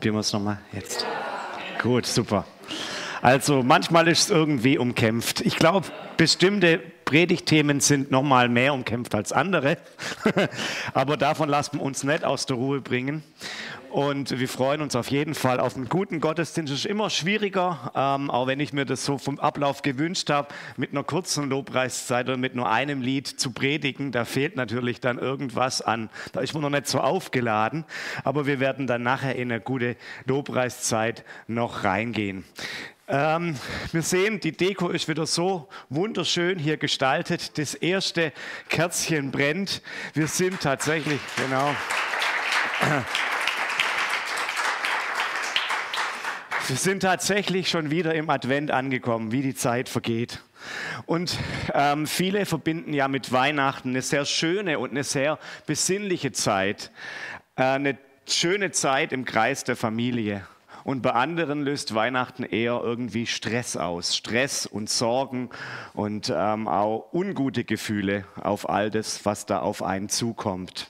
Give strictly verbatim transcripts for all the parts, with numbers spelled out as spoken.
Probieren wir es nochmal jetzt. Gut, super. Also manchmal ist es irgendwie umkämpft. Ich glaube, bestimmte Predigtthemen sind nochmal mehr umkämpft als andere. Aber davon lassen wir uns nicht aus der Ruhe bringen. Und wir freuen uns auf jeden Fall auf einen guten Gottesdienst. Es ist immer schwieriger, ähm, auch wenn ich mir das so vom Ablauf gewünscht habe, mit einer kurzen Lobpreiszeit oder mit nur einem Lied zu predigen. Da fehlt natürlich dann irgendwas an. Da ist man noch nicht so aufgeladen. Aber wir werden dann nachher in eine gute Lobpreiszeit noch reingehen. Ähm, wir sehen, die Deko ist wieder so wunderschön hier gestaltet. Das erste Kerzchen brennt. Wir sind tatsächlich, genau... Wir sind tatsächlich schon wieder im Advent angekommen, wie die Zeit vergeht. Und ähm, viele verbinden ja mit Weihnachten eine sehr schöne und eine sehr besinnliche Zeit. Äh, eine schöne Zeit im Kreis der Familie. Und bei anderen löst Weihnachten eher irgendwie Stress aus. Stress und Sorgen und ähm, auch ungute Gefühle auf all das, was da auf einen zukommt.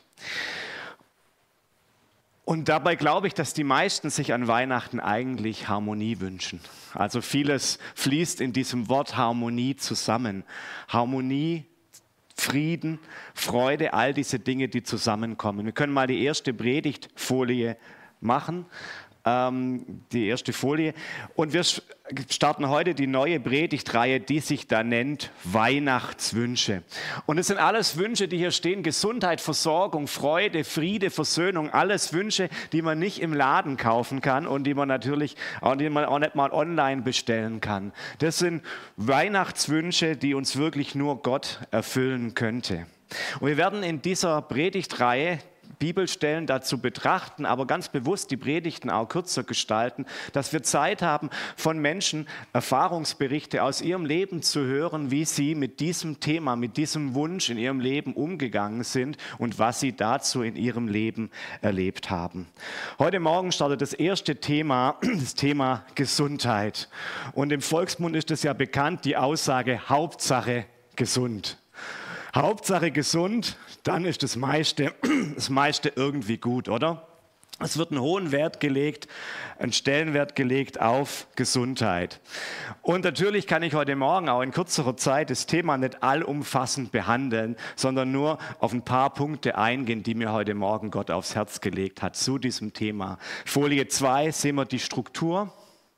Und dabei glaube ich, dass die meisten sich an Weihnachten eigentlich Harmonie wünschen. Also vieles fließt in diesem Wort Harmonie zusammen. Harmonie, Frieden, Freude, all diese Dinge, die zusammenkommen. Wir können mal die erste Predigtfolie machen. Ähm, die erste Folie. Und wir starten heute die neue Predigtreihe, die sich da nennt Weihnachtswünsche. Und es sind alles Wünsche, die hier stehen: Gesundheit, Versorgung, Freude, Friede, Versöhnung. Alles Wünsche, die man nicht im Laden kaufen kann und die man natürlich auch, die man auch nicht mal online bestellen kann. Das sind Weihnachtswünsche, die uns wirklich nur Gott erfüllen könnte. Und wir werden in dieser Predigtreihe Bibelstellen dazu betrachten, aber ganz bewusst die Predigten auch kürzer gestalten, dass wir Zeit haben, von Menschen Erfahrungsberichte aus ihrem Leben zu hören, wie sie mit diesem Thema, mit diesem Wunsch in ihrem Leben umgegangen sind und was sie dazu in ihrem Leben erlebt haben. Heute Morgen startet das erste Thema, das Thema Gesundheit. Und im Volksmund ist es ja bekannt, die Aussage Hauptsache gesund. Hauptsache gesund, dann ist das meiste, das meiste irgendwie gut, oder? Es wird einen hohen Wert gelegt, einen Stellenwert gelegt auf Gesundheit. Und natürlich kann ich heute Morgen auch in kürzerer Zeit das Thema nicht allumfassend behandeln, sondern nur auf ein paar Punkte eingehen, die mir heute Morgen Gott aufs Herz gelegt hat zu diesem Thema. Folie zwei sehen wir die Struktur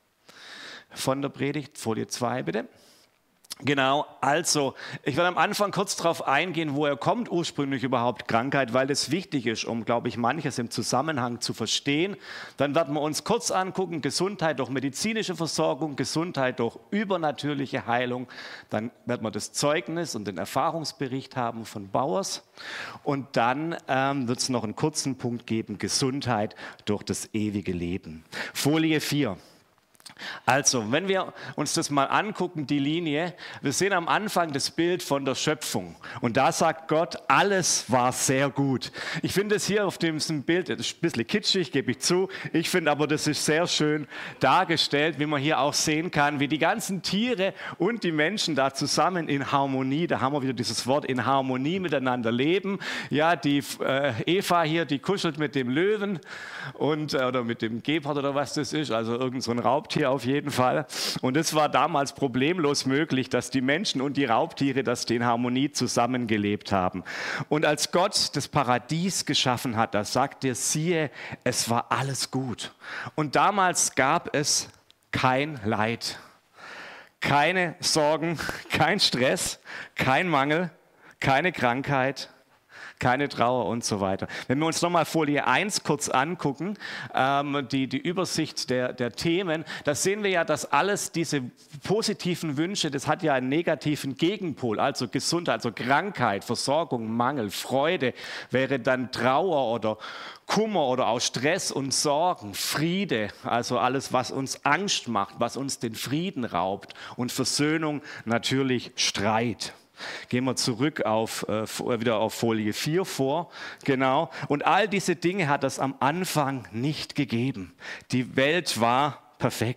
von der Predigt. Folie zwei bitte. Genau, also ich werde am Anfang kurz darauf eingehen, woher kommt ursprünglich überhaupt Krankheit, weil das wichtig ist, um, glaube ich, manches im Zusammenhang zu verstehen. Dann werden wir uns kurz angucken, Gesundheit durch medizinische Versorgung, Gesundheit durch übernatürliche Heilung. Dann werden wir das Zeugnis und den Erfahrungsbericht haben von Bauers. Und dann ähm, wird es noch einen kurzen Punkt geben, Gesundheit durch das ewige Leben. Folie vier. Also, wenn wir uns das mal angucken, die Linie, wir sehen am Anfang das Bild von der Schöpfung. Und da sagt Gott, alles war sehr gut. Ich finde es hier auf diesem Bild, das ist ein bisschen kitschig, gebe ich zu. Ich finde aber, das ist sehr schön dargestellt, wie man hier auch sehen kann, wie die ganzen Tiere und die Menschen da zusammen in Harmonie, da haben wir wieder dieses Wort, in Harmonie miteinander leben. Ja, die äh, Eva hier, die kuschelt mit dem Löwen und, äh, oder mit dem Gepard oder was das ist, also irgend so ein Raubtier auf jeden Fall. Und es war damals problemlos möglich, dass die Menschen und die Raubtiere, dass die in Harmonie zusammengelebt haben. Und als Gott das Paradies geschaffen hat, da sagt er, siehe, es war alles gut. Und damals gab es kein Leid, keine Sorgen, kein Stress, kein Mangel, keine Krankheit, keine Trauer und so weiter. Wenn wir uns nochmal Folie eins kurz angucken, ähm, die, die Übersicht der, der Themen, da sehen wir ja, dass alles diese positiven Wünsche, das hat ja einen negativen Gegenpol, also Gesundheit, also Krankheit, Versorgung, Mangel, Freude wäre dann Trauer oder Kummer oder auch Stress und Sorgen, Friede, also alles, was uns Angst macht, was uns den Frieden raubt, und Versöhnung natürlich Streit. Gehen wir zurück auf, äh, wieder auf Folie vier vor. Genau. Und all diese Dinge hat es am Anfang nicht gegeben. Die Welt war perfekt.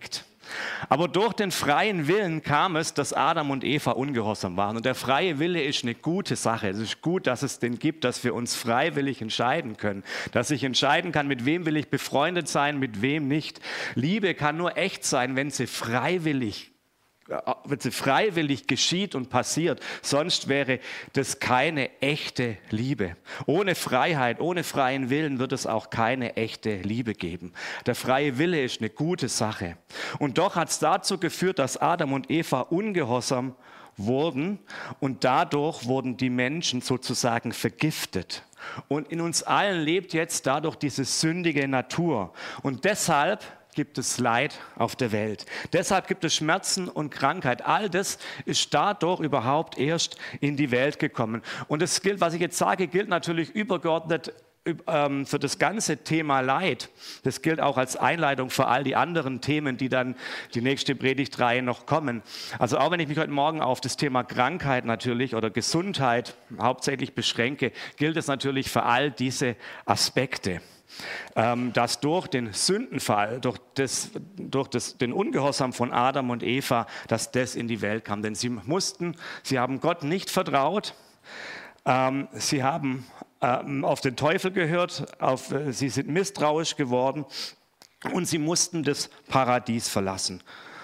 Aber durch den freien Willen kam es, dass Adam und Eva ungehorsam waren. Und der freie Wille ist eine gute Sache. Es ist gut, dass es den gibt, dass wir uns freiwillig entscheiden können. Dass ich entscheiden kann, mit wem will ich befreundet sein, mit wem nicht. Liebe kann nur echt sein, wenn sie freiwillig wenn sie freiwillig geschieht und passiert, sonst wäre das keine echte Liebe. Ohne Freiheit, ohne freien Willen wird es auch keine echte Liebe geben. Der freie Wille ist eine gute Sache. Und doch hat es dazu geführt, dass Adam und Eva ungehorsam wurden und dadurch wurden die Menschen sozusagen vergiftet. Und in uns allen lebt jetzt dadurch diese sündige Natur. Und deshalb gibt es Leid auf der Welt. Deshalb gibt es Schmerzen und Krankheit. All das ist dadurch überhaupt erst in die Welt gekommen. Und das gilt, was ich jetzt sage, gilt natürlich übergeordnet ähm, für das ganze Thema Leid. Das gilt auch als Einleitung für all die anderen Themen, die dann die nächste Predigtreihe noch kommen. Also auch wenn ich mich heute Morgen auf das Thema Krankheit natürlich oder Gesundheit hauptsächlich beschränke, gilt es natürlich für all diese Aspekte. Dass durch den Sündenfall, durch, das, durch das, den Ungehorsam von Adam und Eva, dass das in die Welt kam. Denn sie mussten, sie haben Gott nicht vertraut, ähm, sie haben ähm, auf den Teufel gehört, auf, äh, sie sind misstrauisch geworden und sie mussten das Paradies verlassen.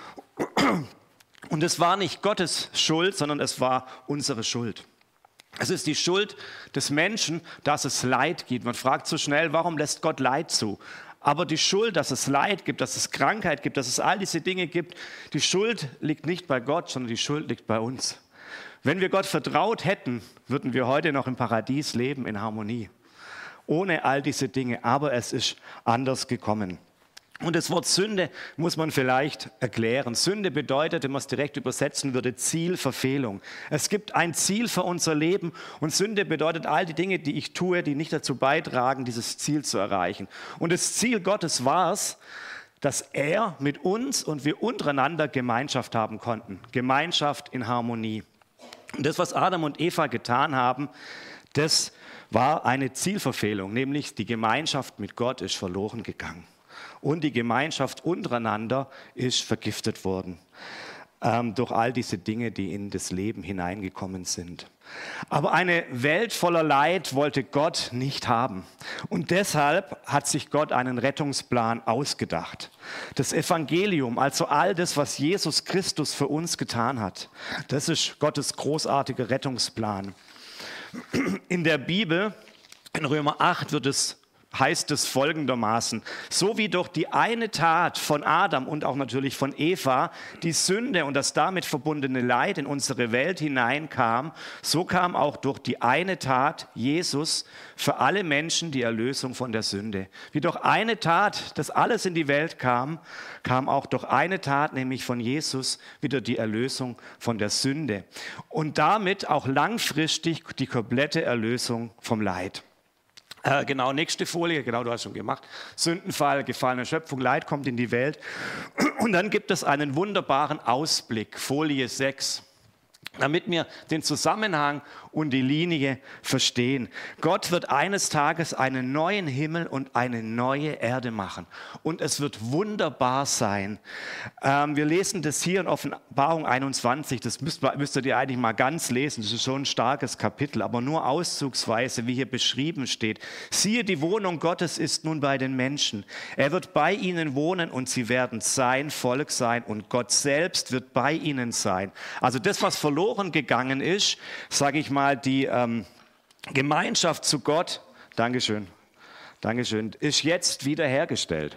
Und es war nicht Gottes Schuld, sondern es war unsere Schuld. Es ist die Schuld des Menschen, dass es Leid gibt. Man fragt so schnell, warum lässt Gott Leid zu? Aber die Schuld, dass es Leid gibt, dass es Krankheit gibt, dass es all diese Dinge gibt, die Schuld liegt nicht bei Gott, sondern die Schuld liegt bei uns. Wenn wir Gott vertraut hätten, würden wir heute noch im Paradies leben, in Harmonie. Ohne all diese Dinge, aber es ist anders gekommen. Und das Wort Sünde muss man vielleicht erklären. Sünde bedeutet, wenn man es direkt übersetzen würde, Zielverfehlung. Es gibt ein Ziel für unser Leben und Sünde bedeutet all die Dinge, die ich tue, die nicht dazu beitragen, dieses Ziel zu erreichen. Und das Ziel Gottes war es, dass er mit uns und wir untereinander Gemeinschaft haben konnten. Gemeinschaft in Harmonie. Und das, was Adam und Eva getan haben, das war eine Zielverfehlung, nämlich die Gemeinschaft mit Gott ist verloren gegangen. Und die Gemeinschaft untereinander ist vergiftet worden ähm, durch all diese Dinge, die in das Leben hineingekommen sind. Aber eine Welt voller Leid wollte Gott nicht haben. Und deshalb hat sich Gott einen Rettungsplan ausgedacht. Das Evangelium, also all das, was Jesus Christus für uns getan hat, das ist Gottes großartiger Rettungsplan. In der Bibel, in Römer acht, wird es heißt es folgendermaßen: So wie durch die eine Tat von Adam und auch natürlich von Eva die Sünde und das damit verbundene Leid in unsere Welt hineinkam, so kam auch durch die eine Tat Jesus für alle Menschen die Erlösung von der Sünde. Wie durch eine Tat das alles in die Welt kam, kam auch durch eine Tat, nämlich von Jesus, wieder die Erlösung von der Sünde. Und damit auch langfristig die komplette Erlösung vom Leid. Äh, genau, nächste Folie, genau, du hast schon gemacht. Sündenfall, gefallene Schöpfung, Leid kommt in die Welt. Und dann gibt es einen wunderbaren Ausblick, Folie sechs, damit wir den Zusammenhang und die Linie verstehen. Gott wird eines Tages einen neuen Himmel und eine neue Erde machen. Und es wird wunderbar sein. Ähm, wir lesen das hier in Offenbarung einundzwanzig. Das müsst, müsstet ihr eigentlich mal ganz lesen. Das ist schon ein starkes Kapitel, aber nur auszugsweise, wie hier beschrieben steht. Siehe, die Wohnung Gottes ist nun bei den Menschen. Er wird bei ihnen wohnen und sie werden sein Volk sein und Gott selbst wird bei ihnen sein. Also das, was verloren gegangen ist, sage ich mal, die ähm, Gemeinschaft zu Gott, Dankeschön, Dankeschön, ist jetzt wiederhergestellt.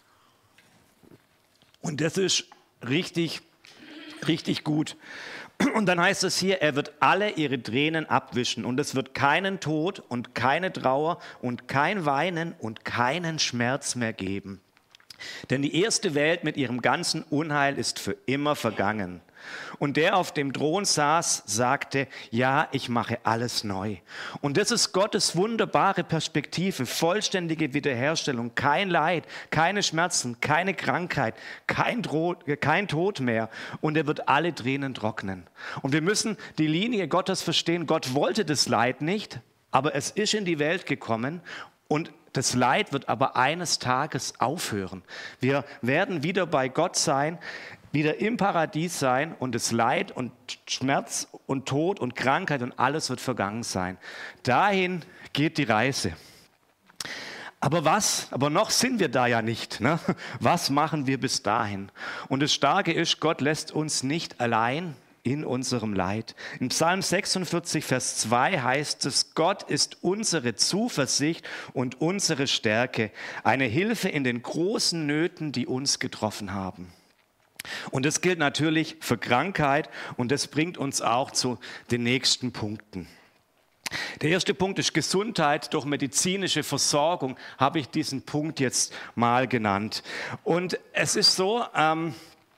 Und das ist richtig, richtig gut. Und dann heißt es hier, er wird alle ihre Tränen abwischen und es wird keinen Tod und keine Trauer und kein Weinen und keinen Schmerz mehr geben. Denn die erste Welt mit ihrem ganzen Unheil ist für immer vergangen. Und der auf dem Thron saß, sagte, ja, ich mache alles neu. Und das ist Gottes wunderbare Perspektive, vollständige Wiederherstellung, kein Leid, keine Schmerzen, keine Krankheit, kein, Tod, kein Tod mehr. Und er wird alle Tränen trocknen. Und wir müssen die Linie Gottes verstehen. Gott wollte das Leid nicht, aber es ist in die Welt gekommen und das Leid wird aber eines Tages aufhören. Wir werden wieder bei Gott sein, wieder im Paradies sein und das Leid und Schmerz und Tod und Krankheit und alles wird vergangen sein. Dahin geht die Reise. Aber was? Aber noch sind wir da ja nicht. Ne? Was machen wir bis dahin? Und das Starke ist, Gott lässt uns nicht allein in unserem Leid. In Psalm sechsundvierzig, Vers zwei heißt es, Gott ist unsere Zuversicht und unsere Stärke, eine Hilfe in den großen Nöten, die uns getroffen haben. Und das gilt natürlich für Krankheit und das bringt uns auch zu den nächsten Punkten. Der erste Punkt ist Gesundheit durch medizinische Versorgung, habe ich diesen Punkt jetzt mal genannt. Und es ist so, ähm,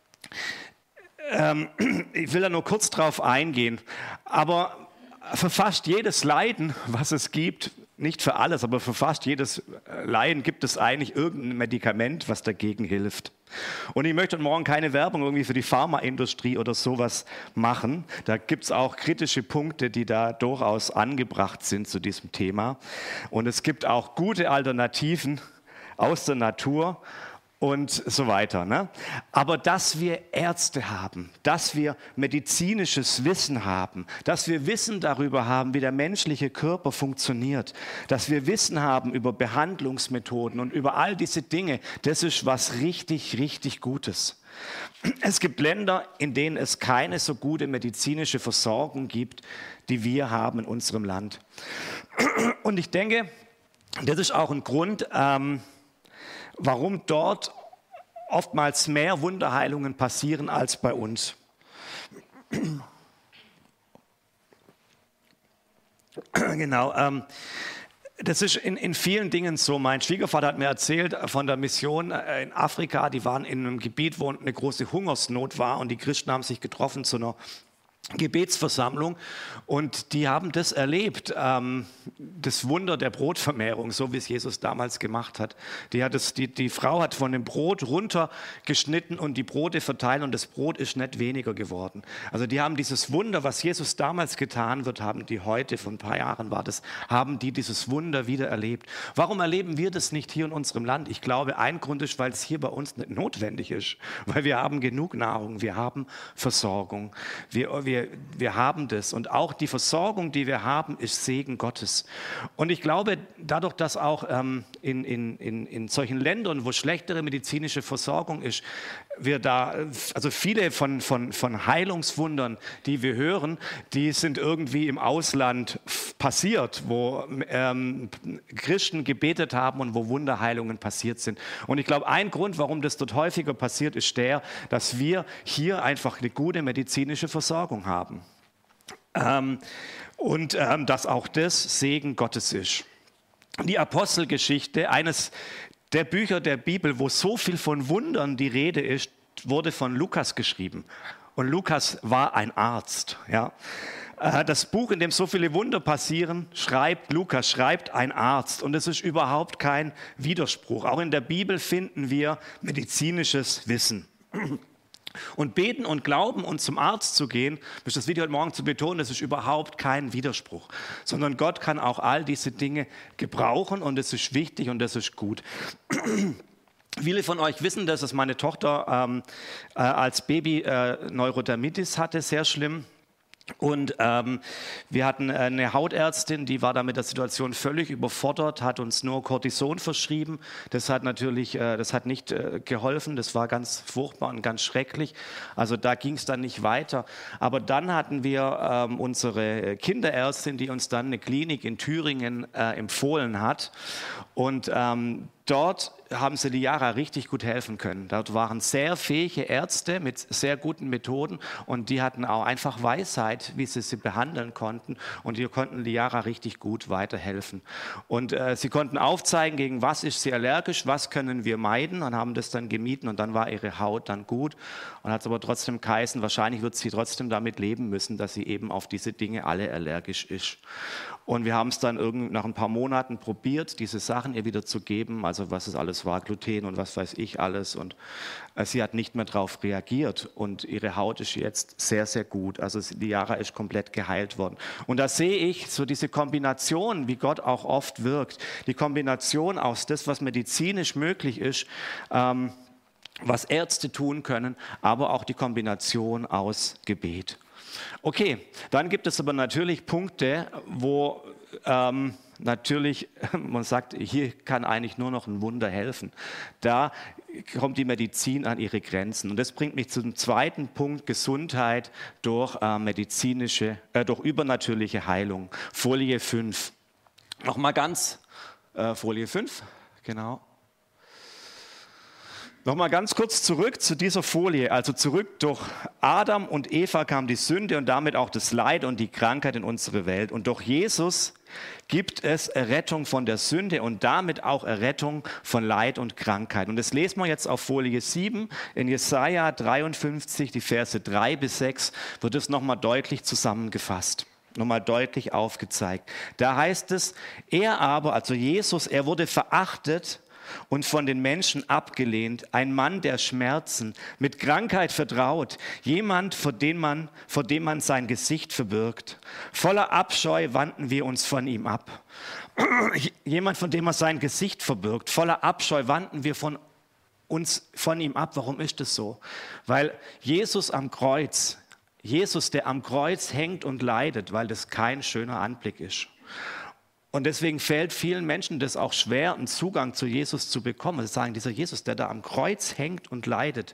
ähm, ich will da nur kurz drauf eingehen, aber für fast jedes Leiden, was es gibt, nicht für alles, aber für fast jedes Leiden gibt es eigentlich irgendein Medikament, was dagegen hilft. Und ich möchte heute Morgen keine Werbung irgendwie für die Pharmaindustrie oder sowas machen. Da gibt es auch kritische Punkte, die da durchaus angebracht sind zu diesem Thema. Und es gibt auch gute Alternativen aus der Natur und so weiter. Ne? Aber dass wir Ärzte haben, dass wir medizinisches Wissen haben, dass wir Wissen darüber haben, wie der menschliche Körper funktioniert, dass wir Wissen haben über Behandlungsmethoden und über all diese Dinge, das ist was richtig, richtig Gutes. Es gibt Länder, in denen es keine so gute medizinische Versorgung gibt, die wir haben in unserem Land. Und ich denke, das ist auch ein Grund, ähm, warum dort oftmals mehr Wunderheilungen passieren als bei uns. Genau, ähm, das ist in, in vielen Dingen so. Mein Schwiegervater hat mir erzählt von der Mission in Afrika, die waren in einem Gebiet, wo eine große Hungersnot war und die Christen haben sich getroffen zu einer Gebetsversammlung und die haben das erlebt, ähm, das Wunder der Brotvermehrung, so wie es Jesus damals gemacht hat. Die, hat es, die, die Frau hat von dem Brot runtergeschnitten und die Brote verteilt und das Brot ist nicht weniger geworden. Also die haben dieses Wunder, was Jesus damals getan wird, haben die heute, vor ein paar Jahren war das, haben die dieses Wunder wieder erlebt. Warum erleben wir das nicht hier in unserem Land? Ich glaube, ein Grund ist, weil es hier bei uns nicht notwendig ist, weil wir haben genug Nahrung, wir haben Versorgung, wir, wir Wir, wir haben das und auch die Versorgung, die wir haben, ist Segen Gottes. Und ich glaube, dadurch, dass auch ähm, in, in, in, in solchen Ländern, wo schlechtere medizinische Versorgung ist, wir da, also viele von, von, von Heilungswundern, die wir hören, die sind irgendwie im Ausland passiert, wo ähm, Christen gebetet haben und wo Wunderheilungen passiert sind. Und ich glaube, ein Grund, warum das dort häufiger passiert, ist der, dass wir hier einfach eine gute medizinische Versorgung haben. Ähm, und ähm, dass auch das Segen Gottes ist. Die Apostelgeschichte, eines der Bücher der Bibel, wo so viel von Wundern die Rede ist, wurde von Lukas geschrieben. Und Lukas war ein Arzt. Ja. Das Buch, in dem so viele Wunder passieren, schreibt Lukas, schreibt ein Arzt. Und es ist überhaupt kein Widerspruch. Auch in der Bibel finden wir medizinisches Wissen. Und beten und glauben und zum Arzt zu gehen, das ist das Video heute Morgen zu betonen, das ist überhaupt kein Widerspruch. Sondern Gott kann auch all diese Dinge gebrauchen und es ist wichtig und das ist gut. Viele von euch wissen, dass meine Tochter ähm, äh, als Baby äh, Neurodermitis hatte, sehr schlimm. Und ähm, wir hatten eine Hautärztin, die war da mit der Situation völlig überfordert, hat uns nur Cortison verschrieben. Das hat natürlich, äh, das hat nicht äh, geholfen, das war ganz furchtbar und ganz schrecklich. Also da ging es dann nicht weiter. Aber dann hatten wir ähm, unsere Kinderärztin, die uns dann eine Klinik in Thüringen äh, empfohlen hat. Und ähm, dort haben sie Liara richtig gut helfen können. Dort waren sehr fähige Ärzte mit sehr guten Methoden und die hatten auch einfach Weisheit, wie sie sie behandeln konnten und die konnten Liara richtig gut weiterhelfen. Und äh, sie konnten aufzeigen, gegen was ist sie allergisch, was können wir meiden und haben das dann gemieden und dann war ihre Haut dann gut und hat es aber trotzdem geheißen, wahrscheinlich wird sie trotzdem damit leben müssen, dass sie eben auf diese Dinge alle allergisch ist. Und wir haben es dann irgend nach ein paar Monaten probiert, diese Sachen ihr wieder zu geben. Also also was es alles war, Gluten und was weiß ich alles. Und äh, sie hat nicht mehr darauf reagiert und ihre Haut ist jetzt sehr, sehr gut. Also die Jara ist komplett geheilt worden. Und da sehe ich so diese Kombination, wie Gott auch oft wirkt, die Kombination aus das, was medizinisch möglich ist, ähm, was Ärzte tun können, aber auch die Kombination aus Gebet. Okay, dann gibt es aber natürlich Punkte, wo ähm, natürlich man sagt, hier kann eigentlich nur noch ein Wunder helfen. Da kommt die Medizin an ihre Grenzen. Und das bringt mich zum zweiten Punkt, Gesundheit durch äh, medizinische, äh, durch übernatürliche Heilung. Folie fünf. Nochmal ganz, äh, Folie fünf, genau. Nochmal ganz kurz zurück zu dieser Folie, also zurück durch Adam und Eva kam die Sünde und damit auch das Leid und die Krankheit in unsere Welt. Und durch Jesus gibt es Errettung von der Sünde und damit auch Errettung von Leid und Krankheit. Und das lesen wir jetzt auf Folie sieben, in Jesaja dreiundfünfzig, die Verse drei bis sechs, wird es nochmal deutlich zusammengefasst. Nochmal deutlich aufgezeigt. Da heißt es, er aber, also Jesus, er wurde verachtet und von den Menschen abgelehnt, ein Mann der Schmerzen, mit Krankheit vertraut, jemand, vor dem man, vor dem man sein Gesicht verbirgt. Voller Abscheu wandten wir uns von ihm ab. Jemand, von dem man sein Gesicht verbirgt. Voller Abscheu wandten wir von uns von ihm ab. Warum ist das so? Weil Jesus am Kreuz, Jesus, der am Kreuz hängt und leidet, weil das kein schöner Anblick ist. Und deswegen fällt vielen Menschen das auch schwer, einen Zugang zu Jesus zu bekommen. Sie sagen, dieser Jesus, der da am Kreuz hängt und leidet,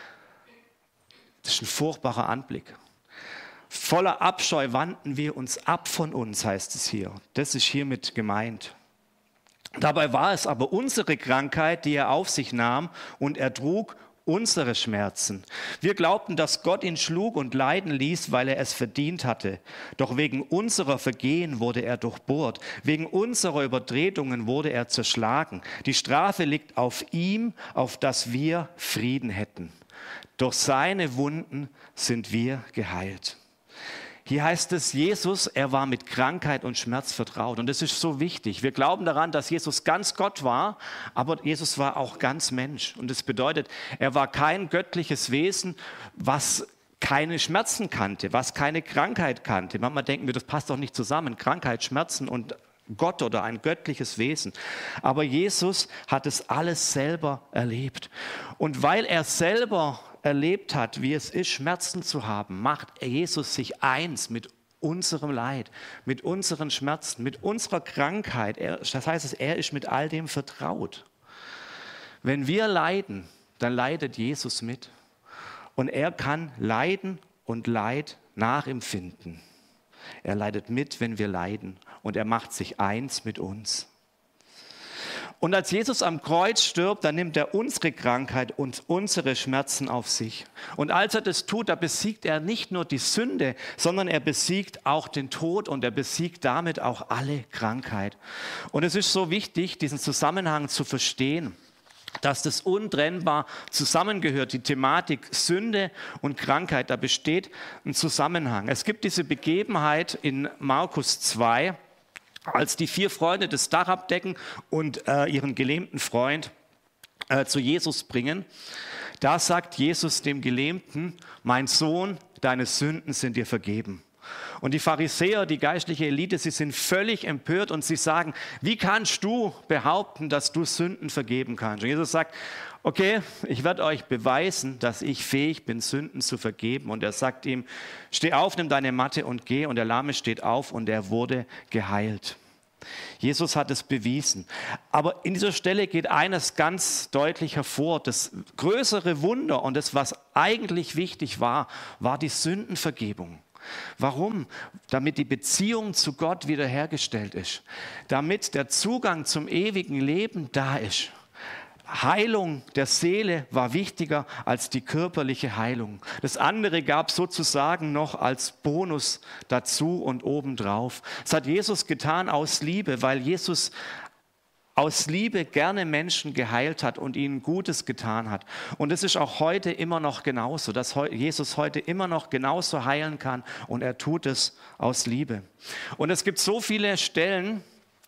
das ist ein furchtbarer Anblick. Voller Abscheu wandten wir uns ab von uns, heißt es hier. Das ist hiermit gemeint. Dabei war es aber unsere Krankheit, die er auf sich nahm und er trug unsere Schmerzen. Wir glaubten, dass Gott ihn schlug und leiden ließ, weil er es verdient hatte. Doch wegen unserer Vergehen wurde er durchbohrt. Wegen unserer Übertretungen wurde er zerschlagen. Die Strafe liegt auf ihm, auf dass wir Frieden hätten. Durch seine Wunden sind wir geheilt. Hier heißt es, Jesus, er war mit Krankheit und Schmerz vertraut. Und das ist so wichtig. Wir glauben daran, dass Jesus ganz Gott war, aber Jesus war auch ganz Mensch. Und das bedeutet, er war kein göttliches Wesen, was keine Schmerzen kannte, was keine Krankheit kannte. Manchmal denken wir, das passt doch nicht zusammen. Krankheit, Schmerzen und Gott oder ein göttliches Wesen. Aber Jesus hat es alles selber erlebt. Und weil er selber erlebt hat, wie es ist, Schmerzen zu haben, macht Jesus sich eins mit unserem Leid, mit unseren Schmerzen, mit unserer Krankheit. Er, das heißt, er ist mit all dem vertraut. Wenn wir leiden, dann leidet Jesus mit. Und er kann Leiden und Leid nachempfinden. Er leidet mit, wenn wir leiden. Und er macht sich eins mit uns. Und als Jesus am Kreuz stirbt, dann nimmt er unsere Krankheit und unsere Schmerzen auf sich. Und als er das tut, da besiegt er nicht nur die Sünde, sondern er besiegt auch den Tod und er besiegt damit auch alle Krankheit. Und es ist so wichtig, diesen Zusammenhang zu verstehen, dass das untrennbar zusammengehört, die Thematik Sünde und Krankheit, da besteht ein Zusammenhang. Es gibt diese Begebenheit in Markus zwei, als die vier Freunde das Dach abdecken und äh, ihren gelähmten Freund äh, zu Jesus bringen, da sagt Jesus dem Gelähmten, mein Sohn, deine Sünden sind dir vergeben. Und die Pharisäer, die geistliche Elite, sie sind völlig empört und sie sagen, wie kannst du behaupten, dass du Sünden vergeben kannst? Und Jesus sagt, okay, ich werde euch beweisen, dass ich fähig bin, Sünden zu vergeben. Und er sagt ihm, steh auf, nimm deine Matte und geh. Und der Lahme steht auf und er wurde geheilt. Jesus hat es bewiesen. Aber in dieser Stelle geht eines ganz deutlich hervor. Das größere Wunder und das, was eigentlich wichtig war, war die Sündenvergebung. Warum? Damit die Beziehung zu Gott wiederhergestellt ist. Damit der Zugang zum ewigen Leben da ist. Heilung der Seele war wichtiger als die körperliche Heilung. Das andere gab sozusagen noch als Bonus dazu und obendrauf. Das hat Jesus getan aus Liebe, weil Jesus aus Liebe gerne Menschen geheilt hat und ihnen Gutes getan hat. Und es ist auch heute immer noch genauso, dass Jesus heute immer noch genauso heilen kann und er tut es aus Liebe. Und es gibt so viele Stellen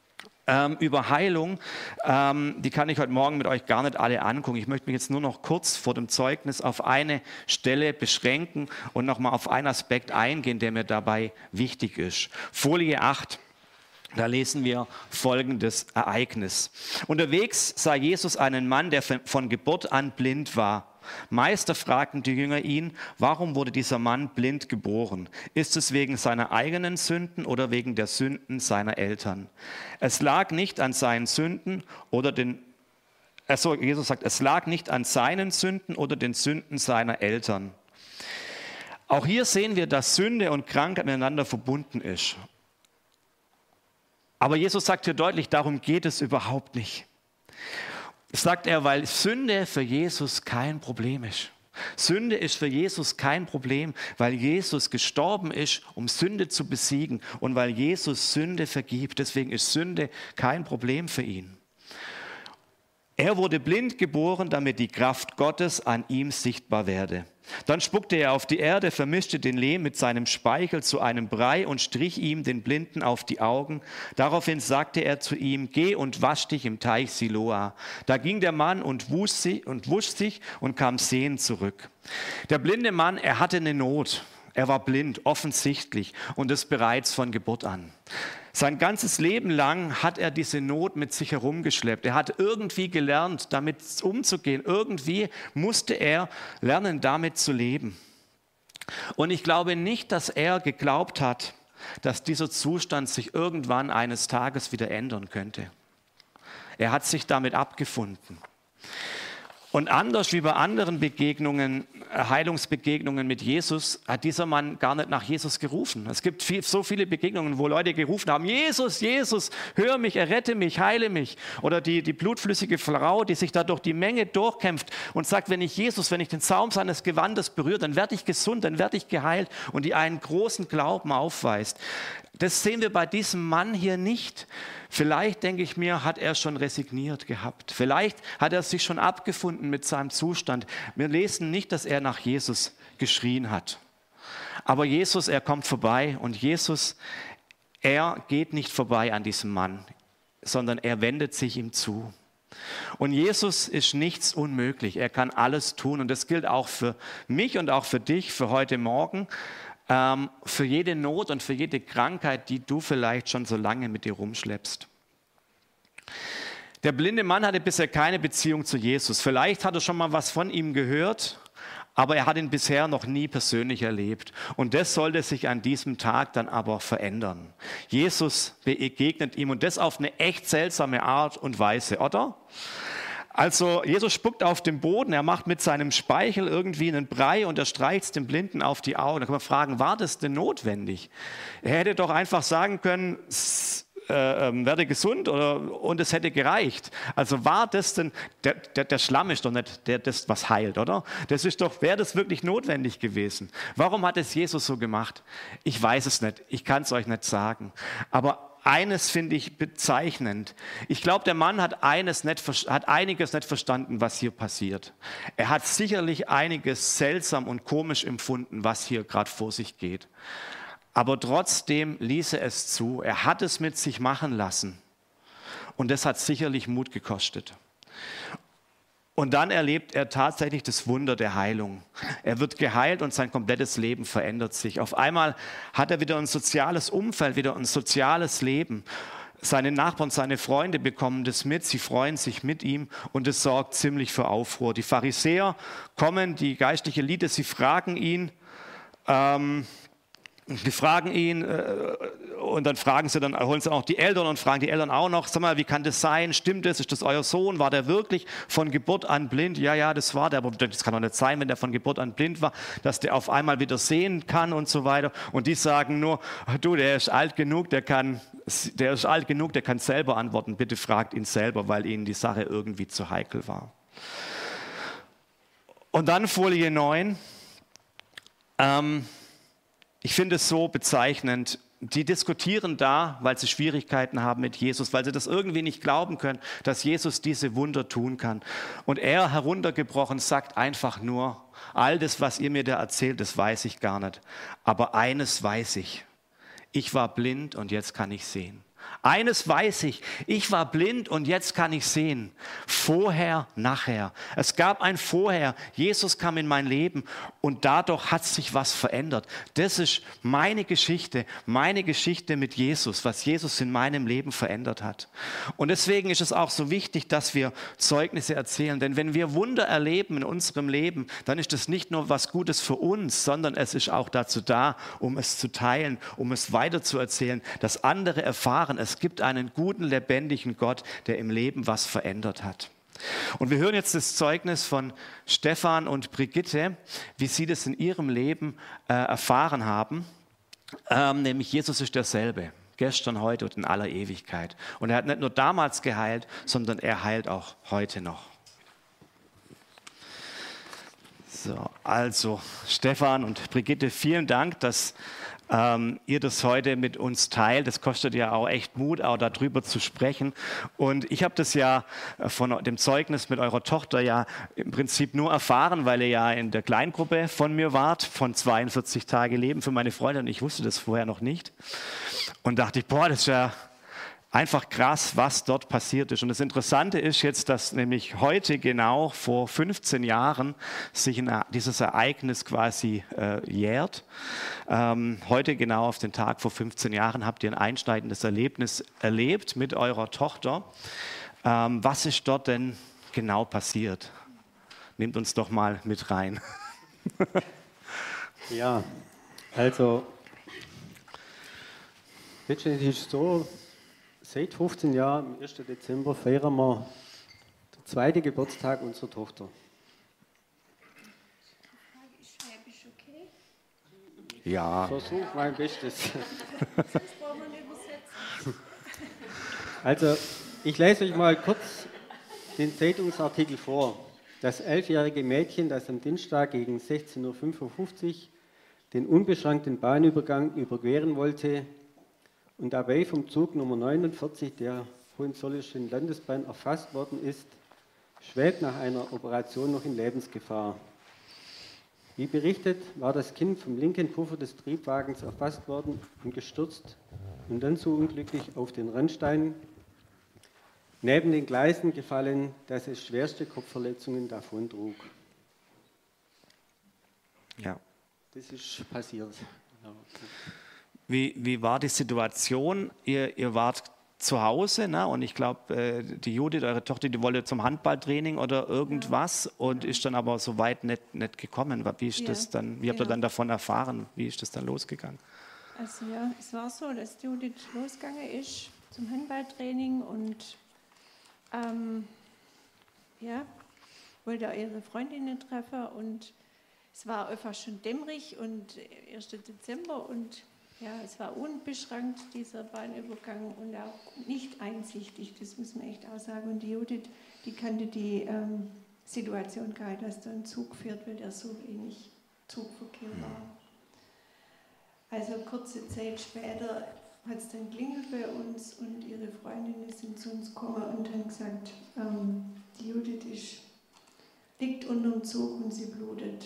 ähm, über Heilung, ähm, die kann ich heute Morgen mit euch gar nicht alle angucken. Ich möchte mich jetzt nur noch kurz vor dem Zeugnis auf eine Stelle beschränken und nochmal auf einen Aspekt eingehen, der mir dabei wichtig ist. Folie acht. Da lesen wir folgendes Ereignis. Unterwegs sah Jesus einen Mann, der von Geburt an blind war. Meister, fragten die Jünger ihn, warum wurde dieser Mann blind geboren? Ist es wegen seiner eigenen Sünden oder wegen der Sünden seiner Eltern? Es lag nicht an seinen Sünden oder den, also Jesus sagt, es lag nicht an seinen Sünden oder den Sünden seiner Eltern. Auch hier sehen wir, dass Sünde und Krankheit miteinander verbunden ist. Aber Jesus sagt hier deutlich, darum geht es überhaupt nicht. Das sagt er, weil Sünde für Jesus kein Problem ist. Sünde ist für Jesus kein Problem, weil Jesus gestorben ist, um Sünde zu besiegen und weil Jesus Sünde vergibt. Deswegen ist Sünde kein Problem für ihn. Er wurde blind geboren, damit die Kraft Gottes an ihm sichtbar werde. Dann spuckte er auf die Erde, vermischte den Lehm mit seinem Speichel zu einem Brei und strich ihm, den Blinden, auf die Augen. Daraufhin sagte er zu ihm, geh und wasch dich im Teich Siloa. Da ging der Mann und wusch sich und, wusch sich und kam sehend zurück. Der blinde Mann, er hatte eine Not. Er war blind, offensichtlich, und das bereits von Geburt an. Sein ganzes Leben lang hat er diese Not mit sich herumgeschleppt. Er hat irgendwie gelernt, damit umzugehen. Irgendwie musste er lernen, damit zu leben. Und ich glaube nicht, dass er geglaubt hat, dass dieser Zustand sich irgendwann eines Tages wieder ändern könnte. Er hat sich damit abgefunden. Und anders wie bei anderen Begegnungen, Heilungsbegegnungen mit Jesus, hat dieser Mann gar nicht nach Jesus gerufen. Es gibt viel, so viele Begegnungen, wo Leute gerufen haben, Jesus, Jesus, hör mich, errette mich, heile mich. Oder die, die blutflüssige Frau, die sich da durch die Menge durchkämpft und sagt, wenn ich Jesus, wenn ich den Saum seines Gewandes berühre, dann werde ich gesund, dann werde ich geheilt, und die einen großen Glauben aufweist. Das sehen wir bei diesem Mann hier nicht. Vielleicht, denke ich mir, hat er schon resigniert gehabt. Vielleicht hat er sich schon abgefunden mit seinem Zustand. Wir lesen nicht, dass er nach Jesus geschrien hat. Aber Jesus, er kommt vorbei, und Jesus, er geht nicht vorbei an diesem Mann, sondern er wendet sich ihm zu. Und Jesus ist nichts unmöglich. Er kann alles tun, und das gilt auch für mich und auch für dich, für heute Morgen. Ähm, für jede Not und für jede Krankheit, die du vielleicht schon so lange mit dir rumschleppst. Der blinde Mann hatte bisher keine Beziehung zu Jesus. Vielleicht hat er schon mal was von ihm gehört, aber er hat ihn bisher noch nie persönlich erlebt. Und das sollte sich an diesem Tag dann aber verändern. Jesus begegnet ihm, und das auf eine echt seltsame Art und Weise, oder? Also Jesus spuckt auf den Boden, er macht mit seinem Speichel irgendwie einen Brei und er streicht dem Blinden auf die Augen. Da kann man fragen, war das denn notwendig? Er hätte doch einfach sagen können, äh, äh, werde gesund, oder, und es hätte gereicht. Also war das denn, der, der, der Schlamm ist doch nicht der, das, was heilt, oder? Das ist doch, wäre das wirklich notwendig gewesen? Warum hat es Jesus so gemacht? Ich weiß es nicht, ich kann es euch nicht sagen. Aber eines finde ich bezeichnend. Ich glaube, der Mann hat, eines nicht, hat einiges nicht verstanden, was hier passiert. Er hat sicherlich einiges seltsam und komisch empfunden, was hier gerade vor sich geht. Aber trotzdem ließ er es zu. Er hat es mit sich machen lassen. Und das hat sicherlich Mut gekostet. Und dann erlebt er tatsächlich das Wunder der Heilung. Er wird geheilt und sein komplettes Leben verändert sich. Auf einmal hat er wieder ein soziales Umfeld, wieder ein soziales Leben. Seine Nachbarn, seine Freunde bekommen das mit, sie freuen sich mit ihm, und es sorgt ziemlich für Aufruhr. Die Pharisäer kommen, die geistliche Elite, sie fragen ihn, ähm, Die fragen ihn äh, und dann fragen sie, dann holen sie auch die Eltern und fragen die Eltern auch noch, sag mal, wie kann das sein? Stimmt das? Ist das euer Sohn? War der wirklich von Geburt an blind? Ja, ja, das war der, aber das kann doch nicht sein, wenn der von Geburt an blind war, dass der auf einmal wieder sehen kann und so weiter. Und die sagen nur, du, der ist alt genug, der kann, der ist alt genug, der kann selber antworten. Bitte fragt ihn selber, weil ihnen die Sache irgendwie zu heikel war. Und dann Folie neun. Ähm, Ich finde es so bezeichnend. Die diskutieren da, weil sie Schwierigkeiten haben mit Jesus, weil sie das irgendwie nicht glauben können, dass Jesus diese Wunder tun kann. Und er, heruntergebrochen, sagt einfach nur, all das, was ihr mir da erzählt, das weiß ich gar nicht. Aber eines weiß ich. Ich war blind und jetzt kann ich sehen. Eines weiß ich, ich war blind und jetzt kann ich sehen. Vorher, nachher. Es gab ein Vorher. Jesus kam in mein Leben und dadurch hat sich was verändert. Das ist meine Geschichte, meine Geschichte mit Jesus, was Jesus in meinem Leben verändert hat. Und deswegen ist es auch so wichtig, dass wir Zeugnisse erzählen. Denn wenn wir Wunder erleben in unserem Leben, dann ist das nicht nur was Gutes für uns, sondern es ist auch dazu da, um es zu teilen, um es weiterzuerzählen, dass andere erfahren, es gibt einen guten, lebendigen Gott, der im Leben was verändert hat. Und wir hören jetzt das Zeugnis von Stefan und Brigitte, wie sie das in ihrem Leben äh, erfahren haben. Ähm, nämlich Jesus ist derselbe, gestern, heute und in aller Ewigkeit. Und er hat nicht nur damals geheilt, sondern er heilt auch heute noch. So, also Stefan und Brigitte, vielen Dank, dass ähm, ihr das heute mit uns teilt. Das kostet ja auch echt Mut, auch darüber zu sprechen. Und ich habe das ja von dem Zeugnis mit eurer Tochter ja im Prinzip nur erfahren, weil ihr ja in der Kleingruppe von mir wart, von zweiundvierzig Tage Leben für meine Freundin. Ich wusste das vorher noch nicht. Und dachte ich, boah, das ist ja einfach krass, was dort passiert ist. Und das Interessante ist jetzt, dass nämlich heute genau vor fünfzehn Jahren sich dieses Ereignis quasi äh, jährt. Ähm, heute genau auf den Tag vor fünfzehn Jahren habt ihr ein einschneidendes Erlebnis erlebt mit eurer Tochter. Ähm, was ist dort denn genau passiert? Nehmt uns doch mal mit rein. Ja, also letztendlich ist es so, seit fünfzehn Jahren, am ersten Dezember, feiern wir den zweiten Geburtstag unserer Tochter. Ist Schwäbisch okay? Ja. Versuch mein Bestes. Sonst brauchen wir eine Übersetzung. Also, ich lese euch mal kurz den Zeitungsartikel vor. Das elfjährige Mädchen, das am Dienstag gegen sechzehn Uhr fünfundfünfzig den unbeschränkten Bahnübergang überqueren wollte, und dabei vom Zug Nummer neunundvierzig der Hohenzollernischen Landesbahn erfasst worden ist, schwebt nach einer Operation noch in Lebensgefahr. Wie berichtet, war das Kind vom linken Puffer des Triebwagens erfasst worden und gestürzt und dann so unglücklich auf den Randstein neben den Gleisen gefallen, dass es schwerste Kopfverletzungen davontrug. Ja. Das ist passiert. Ja. Wie, wie war die Situation? Ihr, ihr wart zu Hause, ne? Und ich glaube, äh, die Judith, eure Tochter, die wollte zum Handballtraining oder irgendwas ja. und ist dann aber so weit nicht, nicht gekommen. Wie, ist ja. das dann, wie habt ihr ja. dann davon erfahren? Wie ist das dann losgegangen? Also ja, es war so, dass die Judith losgegangen ist zum Handballtraining und ähm, ja, wollte auch ihre Freundinnen treffen und es war einfach schon dämmerig und ersten Dezember und ja, es war unbeschränkt, dieser Bahnübergang und auch nicht einsichtig, das muss man echt auch sagen. Und die Judith, die kannte die ähm, Situation gar nicht, dass da ein Zug fährt, weil da so wenig Zugverkehr war. Also kurze Zeit später hat es dann klingelt bei uns und ihre Freundinnen sind zu uns gekommen und haben gesagt, ähm, die Judith ist, liegt unter dem Zug und sie blutet.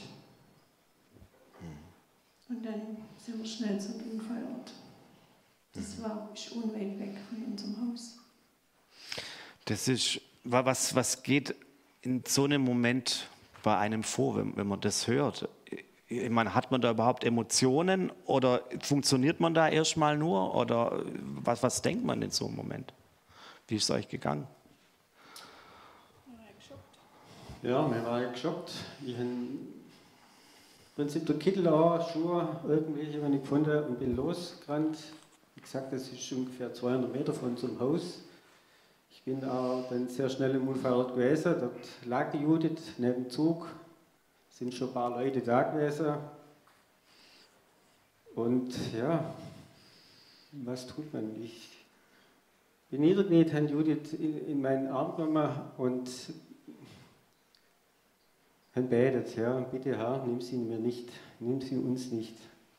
Und dann sind wir schnell zum Unfallort. Das war ist unweit weg von unserem Haus. Das ist, was, was geht in so einem Moment bei einem vor, wenn, wenn man das hört? Ich meine, hat man da überhaupt Emotionen oder funktioniert man da erstmal nur? Oder was, was denkt man in so einem Moment? Wie ist es euch gegangen? Ja, wir waren geschockt. Ich habe im Prinzip der Kittel an, Schuhe, irgendwelche habe ich gefunden und bin losgerannt. Wie gesagt, das ist ungefähr zweihundert Meter von unserem Haus. Ich bin auch dann sehr schnell im Unfallort gewesen. Dort lag die Judith neben dem Zug. Es sind schon ein paar Leute da gewesen. Und ja, was tut man? Ich bin niedergekniet, habe Judith in, in meinen Arm genommen und habe betet, ja, bitte Herr, nimm sie mir nicht, nimm sie uns nicht.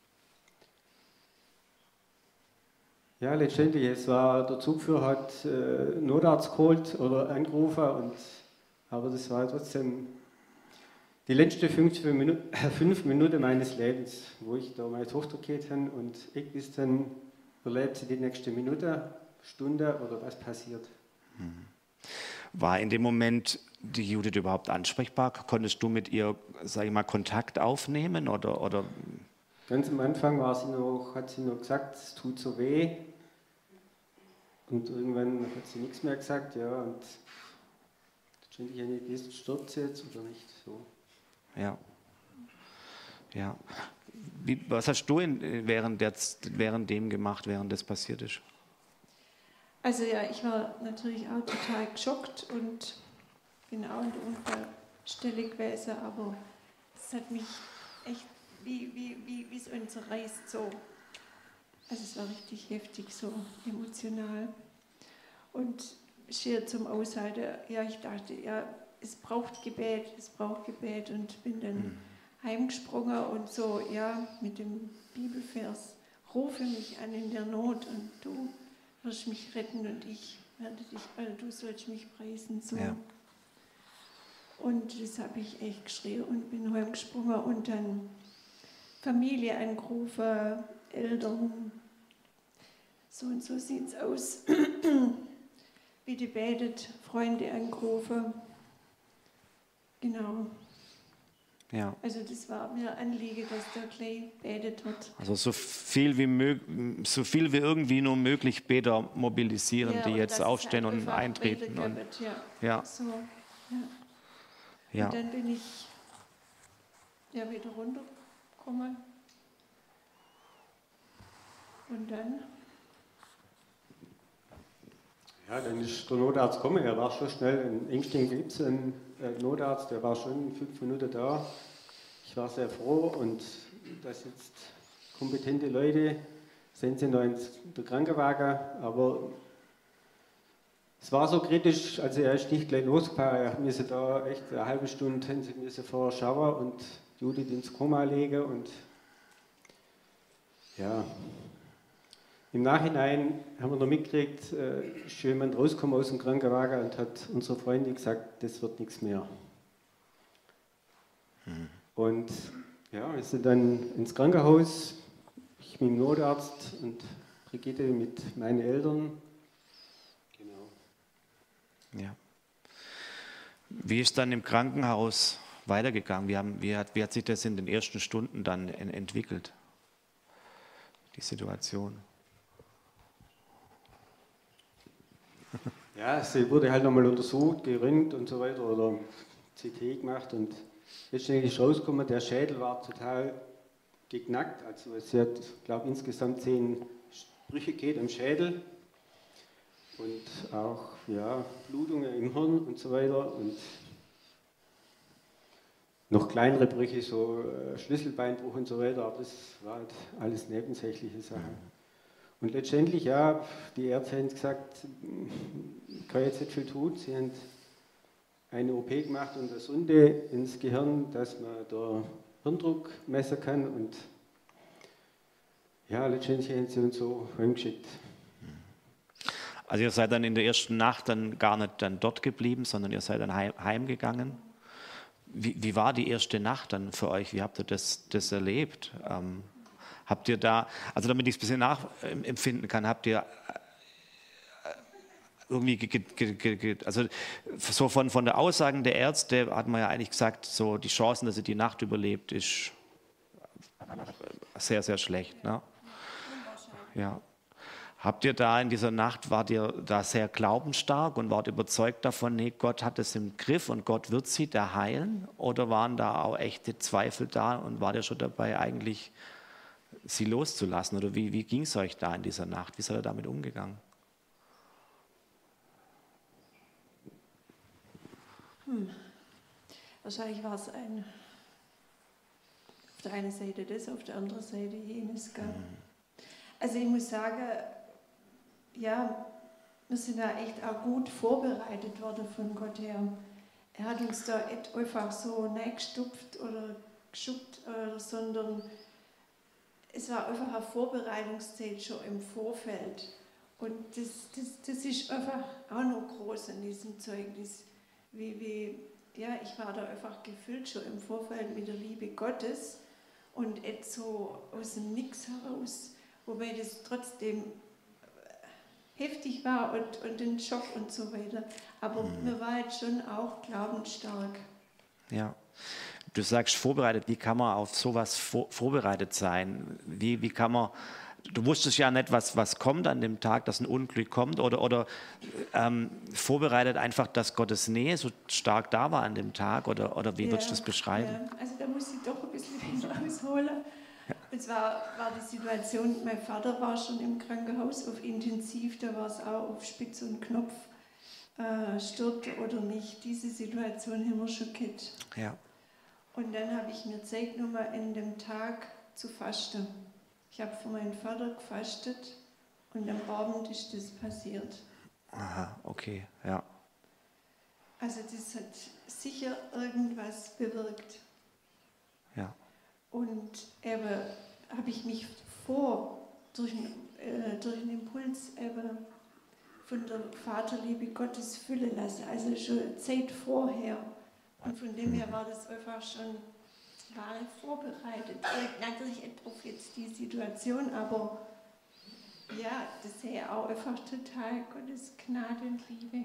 Ja, letztendlich, es war, der Zugführer hat äh, Notarzt geholt oder angerufen, und, aber das war trotzdem die letzten fünf Minuten, fünf Minuten meines Lebens, wo ich da meine Tochter gehabt habe und ich bis dann überlebt sie die nächste Minute. Stunde oder was passiert. War in dem Moment die Judith überhaupt ansprechbar? Konntest du mit ihr, sag ich mal, Kontakt aufnehmen? Oder, oder? Ganz am Anfang war sie noch, hat sie noch gesagt, es tut so weh. Und irgendwann hat sie nichts mehr gesagt, ja. Und ständig eine gewisse Stirbt sie jetzt oder nicht? So. Ja. Ja. Wie, was hast du in, während, der, während dem gemacht, während das passiert ist? Also ja, ich war natürlich auch total geschockt und bin auch in der Unfallstelle gewesen, aber es hat mich echt wie, wie, wie, wie so zerreißt, so. Also es war richtig heftig, so emotional. Und schier zum Aushalten, ja, ich dachte, ja, es braucht Gebet, es braucht Gebet und bin dann mhm. heimgesprungen und so, ja, mit dem Bibelvers, rufe mich an in der Not und du wirst mich retten und ich werde dich, also du sollst mich preisen, so. Ja. Und das habe ich echt geschrien und bin heimgesprungen und dann Familie angerufen, Eltern, so und so sieht es aus. Bitte betet, Freunde angerufen. Genau. Ja. Also das war mir ein Anliegen, dass da gleich betet wird. Also so viel wie, mög so viel wie irgendwie nur möglich Beter mobilisieren, ja, die jetzt aufstehen halt und eintreten. Und, ja. Ja. So, ja. Ja. Und dann bin ich ja wieder runtergekommen. Und dann? Ja, dann ist der Notarzt gekommen. Er war schon schnell. In Engstingen gibt es einen Notarzt, der war schon fünf Minuten da. Ich war sehr froh und dass jetzt kompetente Leute sind sie noch in der Krankenwagen, aber es war so kritisch, also er ist nicht gleich losgefahren, er musste da echt eine halbe Stunde hin, sie müssen vor Schauer und Judith ins Koma legen und ja, im Nachhinein haben wir noch mitgekriegt, äh, ist jemand rausgekommen aus dem Krankenwagen und hat unserer Freundin gesagt, das wird nichts mehr. Mhm. Und ja, wir sind dann ins Krankenhaus, ich mit dem Notarzt und Brigitte mit meinen Eltern. Genau. Ja. Wie ist dann im Krankenhaus weitergegangen? Wie, haben, wie, hat, wie hat sich das in den ersten Stunden dann entwickelt, die Situation? Ja, sie wurde halt nochmal untersucht, geröntgt und so weiter oder C T gemacht und letztendlich ist rausgekommen, der Schädel war total geknackt, also es hat, glaube ich, insgesamt zehn Brüche geht am Schädel und auch ja, Blutungen im Hirn und so weiter und noch kleinere Brüche, so Schlüsselbeinbruch und so weiter, aber das war halt alles nebensächliche Sachen. Und letztendlich, ja, die Ärzte haben gesagt, ich kann jetzt nicht viel tun. Sie haben eine O P gemacht und eine Sonde ins Gehirn, dass man da Hirndruck messen kann. Und ja, letztendlich haben sie uns so heimgeschickt. Also ihr seid dann in der ersten Nacht dann gar nicht dann dort geblieben, sondern ihr seid dann heim, heimgegangen. Wie, wie war die erste Nacht dann für euch? Wie habt ihr das, das erlebt? Ähm, Habt ihr da, also damit ich es ein bisschen nachempfinden kann, habt ihr irgendwie, ge, ge, ge, ge, also so von, von der Aussagen der Ärzte hat man ja eigentlich gesagt, so die Chancen, dass sie die Nacht überlebt, ist sehr, sehr schlecht. Ne? Ja. Habt ihr da in dieser Nacht, wart ihr da sehr glaubensstark und wart überzeugt davon, nee, Gott hat es im Griff und Gott wird sie da heilen? Oder waren da auch echte Zweifel da und wart ihr schon dabei, eigentlich sie loszulassen? Oder wie, wie ging es euch da in dieser Nacht? Wie seid ihr damit umgegangen? Hm. Wahrscheinlich war es ein, auf der einen Seite das, auf der anderen Seite jenes. Gell? Mhm. Also ich muss sagen, ja, wir sind da echt auch gut vorbereitet worden von Gott her. Er hat uns da nicht einfach so reingestupft oder geschuckt, äh, sondern es war einfach eine Vorbereitungszeit schon im Vorfeld. Und das, das, das ist einfach auch noch groß an diesem Zeugnis. Wie, wie, ja, ich war da einfach gefüllt schon im Vorfeld mit der Liebe Gottes und jetzt so aus dem Nix heraus, wobei das trotzdem heftig war und, und den Schock und so weiter. Aber mhm. mir war jetzt schon auch glaubensstark. Ja. Du sagst vorbereitet, wie kann man auf sowas vor, vorbereitet sein? Wie, wie kann man, du wusstest ja nicht, was, was kommt an dem Tag, dass ein Unglück kommt oder, oder ähm, vorbereitet einfach, dass Gottes Nähe so stark da war an dem Tag oder, oder wie ja, würdest du das beschreiben? Ja. Also da muss ich doch ein bisschen ausholen. Ja. Und zwar war die Situation, mein Vater war schon im Krankenhaus auf Intensiv, da war es auch auf Spitz und Knopf, äh, stirbt oder nicht. Diese Situation haben wir schon gehabt. Ja. Und dann habe ich mir Zeit genommen, in dem Tag zu fasten. Ich habe für meinen Vater gefastet und am Abend ist das passiert. Aha, okay, ja. Also das hat sicher irgendwas bewirkt. Ja. Und eben habe ich mich vor, durch, äh, durch einen Impuls eben von der Vaterliebe Gottes füllen lassen, also schon Zeit vorher. Und von dem her war das einfach schon, war vorbereitet. Natürlich etwas jetzt die Situation, aber ja, das ist ja auch einfach total Gottes Gnade und Liebe.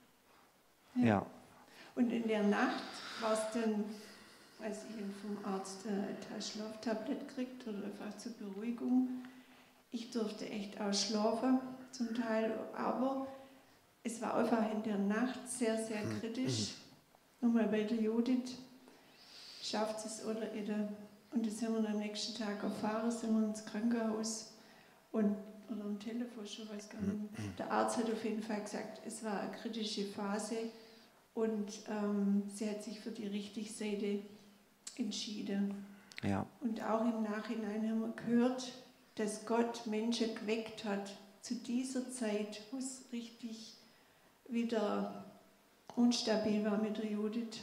Ja. Ja. Und in der Nacht war es dann, als ich vom Arzt ein Schlaftablett gekriegt oder einfach zur Beruhigung. Ich durfte echt auch schlafen, zum Teil, aber es war einfach in der Nacht sehr, sehr kritisch. Nochmal bei der Judith, schafft es oder nicht. Und das haben wir am nächsten Tag erfahren, sind wir ins Krankenhaus und, oder am Telefon schon, weiß gar nicht. Der Arzt hat auf jeden Fall gesagt, es war eine kritische Phase und ähm, sie hat sich für die richtige Seite entschieden. Ja. Und auch im Nachhinein haben wir gehört, dass Gott Menschen geweckt hat zu dieser Zeit, wo es richtig wieder unstabil war mit der Judith.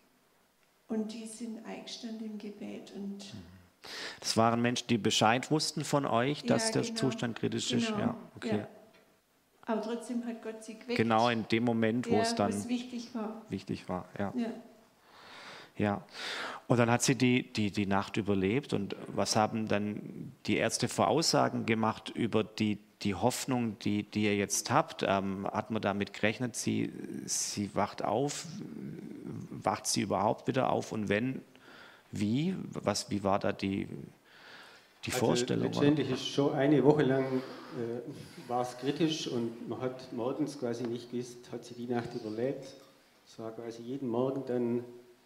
Und die sind eingestanden im Gebet. Und das waren Menschen, die Bescheid wussten von euch, dass ja, der genau, Zustand kritisch genau, ist? Ja, okay. Ja. Aber trotzdem hat Gott sie geweckt. Genau in dem Moment, wo ja, es dann wichtig war. Wichtig war, ja. Ja. Ja. Und dann hat sie die, die, die Nacht überlebt. Und was haben dann die Ärzte für Aussagen gemacht über die, die Hoffnung, die, die ihr jetzt habt? Ähm, hat man damit gerechnet, sie, sie wacht auf? Wacht sie überhaupt wieder auf? Und wenn, wie? Was, wie war da die, die also Vorstellung? Letztendlich ist schon eine Woche lang äh, war es kritisch und man hat morgens quasi nicht gewusst, hat sie die Nacht überlebt. Es war quasi jeden Morgen dann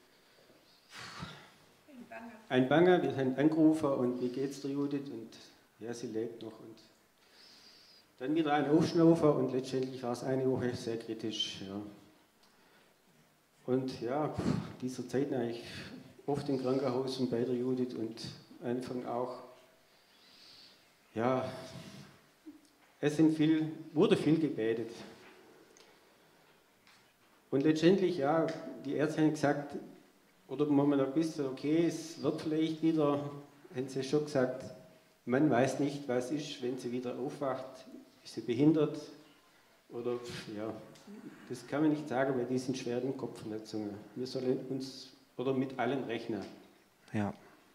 ein Banger, wir haben angerufen und wie geht's der Judith und ja, sie lebt noch und dann wieder ein Aufschnaufen und letztendlich war es eine Woche sehr kritisch. Ja. Und ja, dieser Zeit eigentlich oft im Krankenhaus und bei der Judith und Anfang auch, ja, es sind viel, wurde viel gebetet. Und letztendlich, ja, die Ärzte haben gesagt, oder wenn man da bist, okay, es wird vielleicht wieder, haben sie schon gesagt, man weiß nicht, was ist, wenn sie wieder aufwacht, ist sie behindert oder, ja, das kann man nicht sagen bei diesen schweren Kopfverletzungen. Wir sollen uns, oder mit allen rechnen. Ja.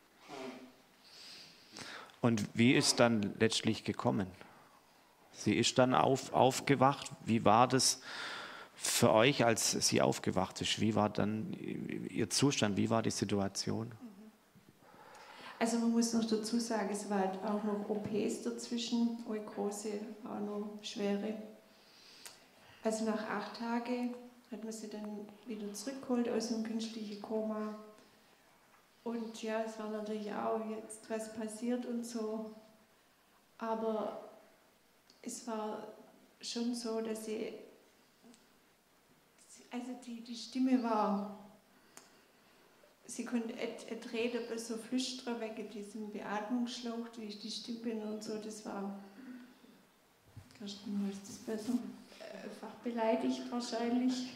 Und wie ist dann letztlich gekommen? Sie ist dann auf, aufgewacht. Wie war das für euch, als sie aufgewacht ist? Wie war dann ihr Zustand? Wie war die Situation? Also man muss noch dazu sagen, es war halt auch noch O Ps dazwischen, große, auch noch schwere. Also nach acht Tagen hat man sie dann wieder zurückgeholt aus dem künstlichen Koma. Und ja, es war natürlich auch jetzt was passiert und so. Aber es war schon so, dass sie, also die, die Stimme war, sie konnte et, et reden, aber so flüstern wegen diesem Beatmungsschlauch, durch die Stimme und so, das war, Kirsten, ist das besser? Einfach beleidigt wahrscheinlich.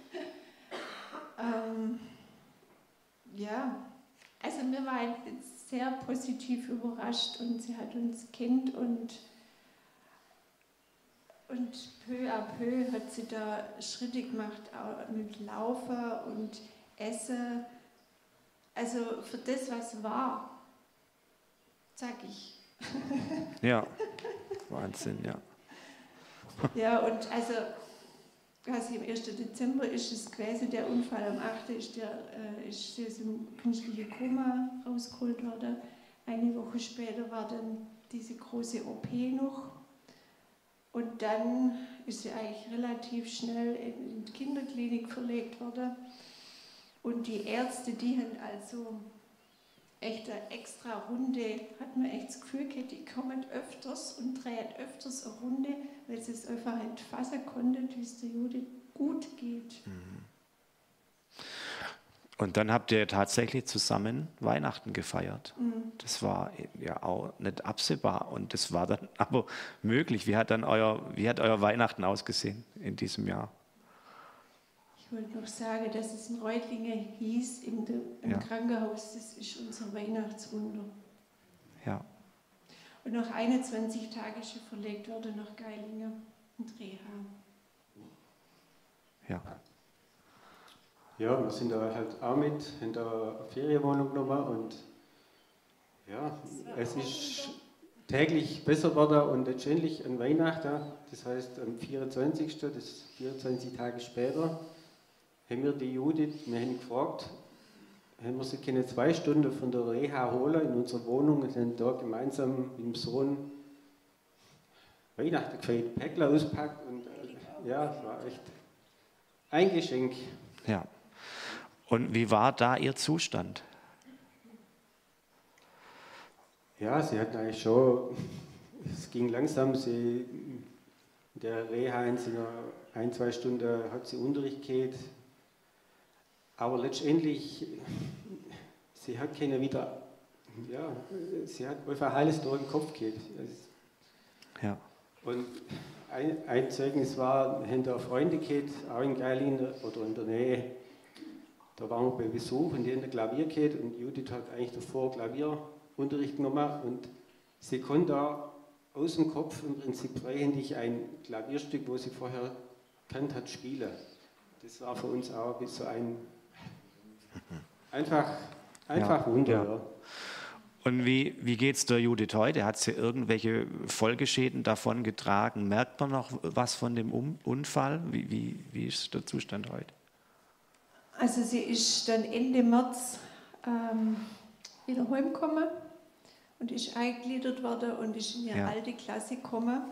ähm, ja, also wir waren sehr positiv überrascht und sie hat uns kennt und Und peu à peu hat sie da Schritte gemacht, auch mit Laufen und Essen. Also für das, was war, sag ich. Ja, Wahnsinn, ja. Ja, und also quasi am ersten Dezember ist es gewesen, der Unfall. Am achten ist der äh, ist sie aus dem künstlichen Koma rausgeholt worden. Eine Woche später war dann diese große O P noch. Und dann ist sie eigentlich relativ schnell in die Kinderklinik verlegt worden. Und die Ärzte, die haben also echt eine extra Runde, hat man echt das Gefühl gehabt, die kommen öfters und drehen öfters eine Runde, weil sie es einfach nicht fassen konnten, wie es der Judith gut geht. Und dann habt ihr tatsächlich zusammen Weihnachten gefeiert. Mhm. Das war ja auch nicht absehbar und das war dann aber möglich. Wie hat dann euer, wie hat euer Weihnachten ausgesehen in diesem Jahr? Ich wollte noch sagen, dass es in Reutlingen hieß, im, im Ja. Krankenhaus, das ist unser Weihnachtswunder. Ja. Und nach einundzwanzig Tagen ist er verlegt worden nach Geilingen und Reha. Ja. Ja, wir sind da halt auch mit in der Ferienwohnung genommen und ja, es ist täglich besser geworden und letztendlich an Weihnachten, das heißt am vierundzwanzigsten, das ist vierundzwanzig Tage später, haben wir die Judith, wir haben gefragt, haben wir sie können zwei Stunden von der Reha holen in unserer Wohnung und haben da gemeinsam mit dem Sohn Weihnachten gefeiert, Päckler auspackt und äh, ja, es war echt ein Geschenk. Ja. Und wie war da Ihr Zustand? Ja, sie hatten eigentlich schon, es ging langsam, sie, in der Reha in so einer ein, zwei Stunden hat sie Unterricht gehabt, aber letztendlich, sie hat keine wieder, ja, sie hat einfach alles durch den Kopf gehabt. Ja. Und ein, ein Zeugnis war, wir haben da Freunde gehabt, auch in Geilingen oder in der Nähe, da waren wir bei Besuch und die haben Klavier gehabt und Judith hat eigentlich davor Klavierunterricht genommen und sie konnte da aus dem Kopf im Prinzip freihändig ein Klavierstück, wo sie vorher kannt hat, spielen. Das war für uns auch bis so ein einfach, einfach Ja, Wunder. ja. Ja. Und wie, wie geht es der Judith heute? Hat sie irgendwelche Folgeschäden davon getragen? Merkt man noch was von dem um Unfall? Wie, wie, wie ist der Zustand heute? Also sie ist dann Ende März ähm, wieder heimgekommen und ist eingegliedert worden und ist in ihre Ja. alte Klasse gekommen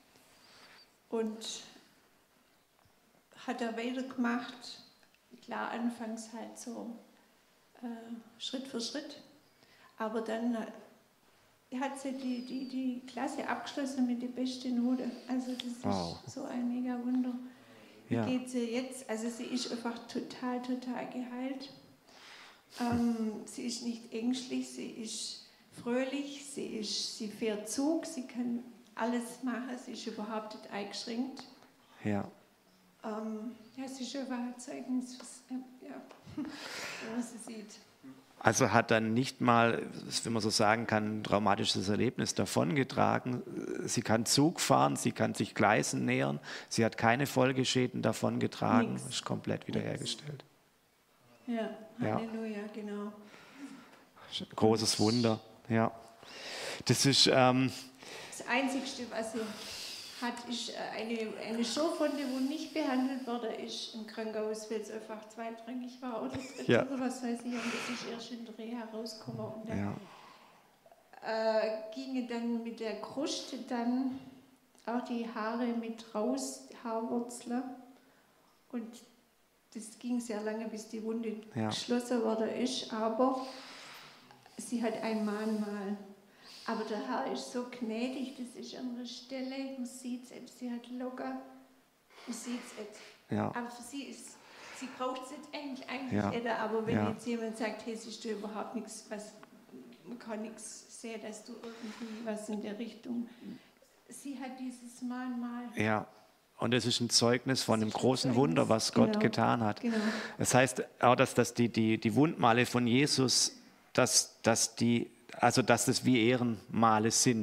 und hat da weitergemacht. Klar, anfangs halt so äh, Schritt für Schritt, aber dann äh, hat sie die, die, die Klasse abgeschlossen mit der besten Note. Also das Wow. ist so ein mega Wunder. Wie Ja. geht sie jetzt? Also sie ist einfach total, total geheilt. Ähm, sie ist nicht ängstlich, sie ist fröhlich, sie, ist, sie fährt Zug, sie kann alles machen, sie ist überhaupt nicht eingeschränkt. Ja. Ähm, ja, sie ist einfach ein Zeugnis, was, ja, ja, was sie sieht. Also hat dann nicht mal, wenn man so sagen kann, ein traumatisches Erlebnis davongetragen. Sie kann Zug fahren, sie kann sich Gleisen nähern, sie hat keine Folgeschäden davongetragen, Nix. ist komplett wiederhergestellt. Ja, Ja. Halleluja, genau. Großes Wunder, ja. Das ist, ähm, Das Einzige, was sie hat, ist eine, eine Schürfwunde, die nicht behandelt wurde, ist im Krankenhaus, weil es einfach zweitrangig war oder dritt Ja. oder was weiß ich. Und das ist erst in der Reha rausgekommen. Und dann ja, äh, gingen dann mit der Kruste dann auch die Haare mit raus, die Haarwurzeln. Und das ging sehr lange, bis die Wunde Ja. geschlossen worden ist. Aber sie hat ein Mahnmal. Aber der Herr ist so gnädig, das ist an der Stelle, man sieht es, sie hat locker, man sieht es. ja, Aber für sie ist, sie braucht es jetzt eigentlich, eigentlich Ja. nicht, aber wenn Ja. jetzt jemand sagt, hey, siehst du überhaupt nichts, was, man kann nichts sehen, dass du irgendwie was in der Richtung, sie hat dieses Mahnmal. ja. Und es ist ein Zeugnis von Das dem ist ein großen Zeugnis, Wunder, was Gott genau. getan hat. Genau. Das heißt auch, dass, dass die, die, die Wundmale von Jesus, dass, dass, die, also dass das wie Ehrenmale sind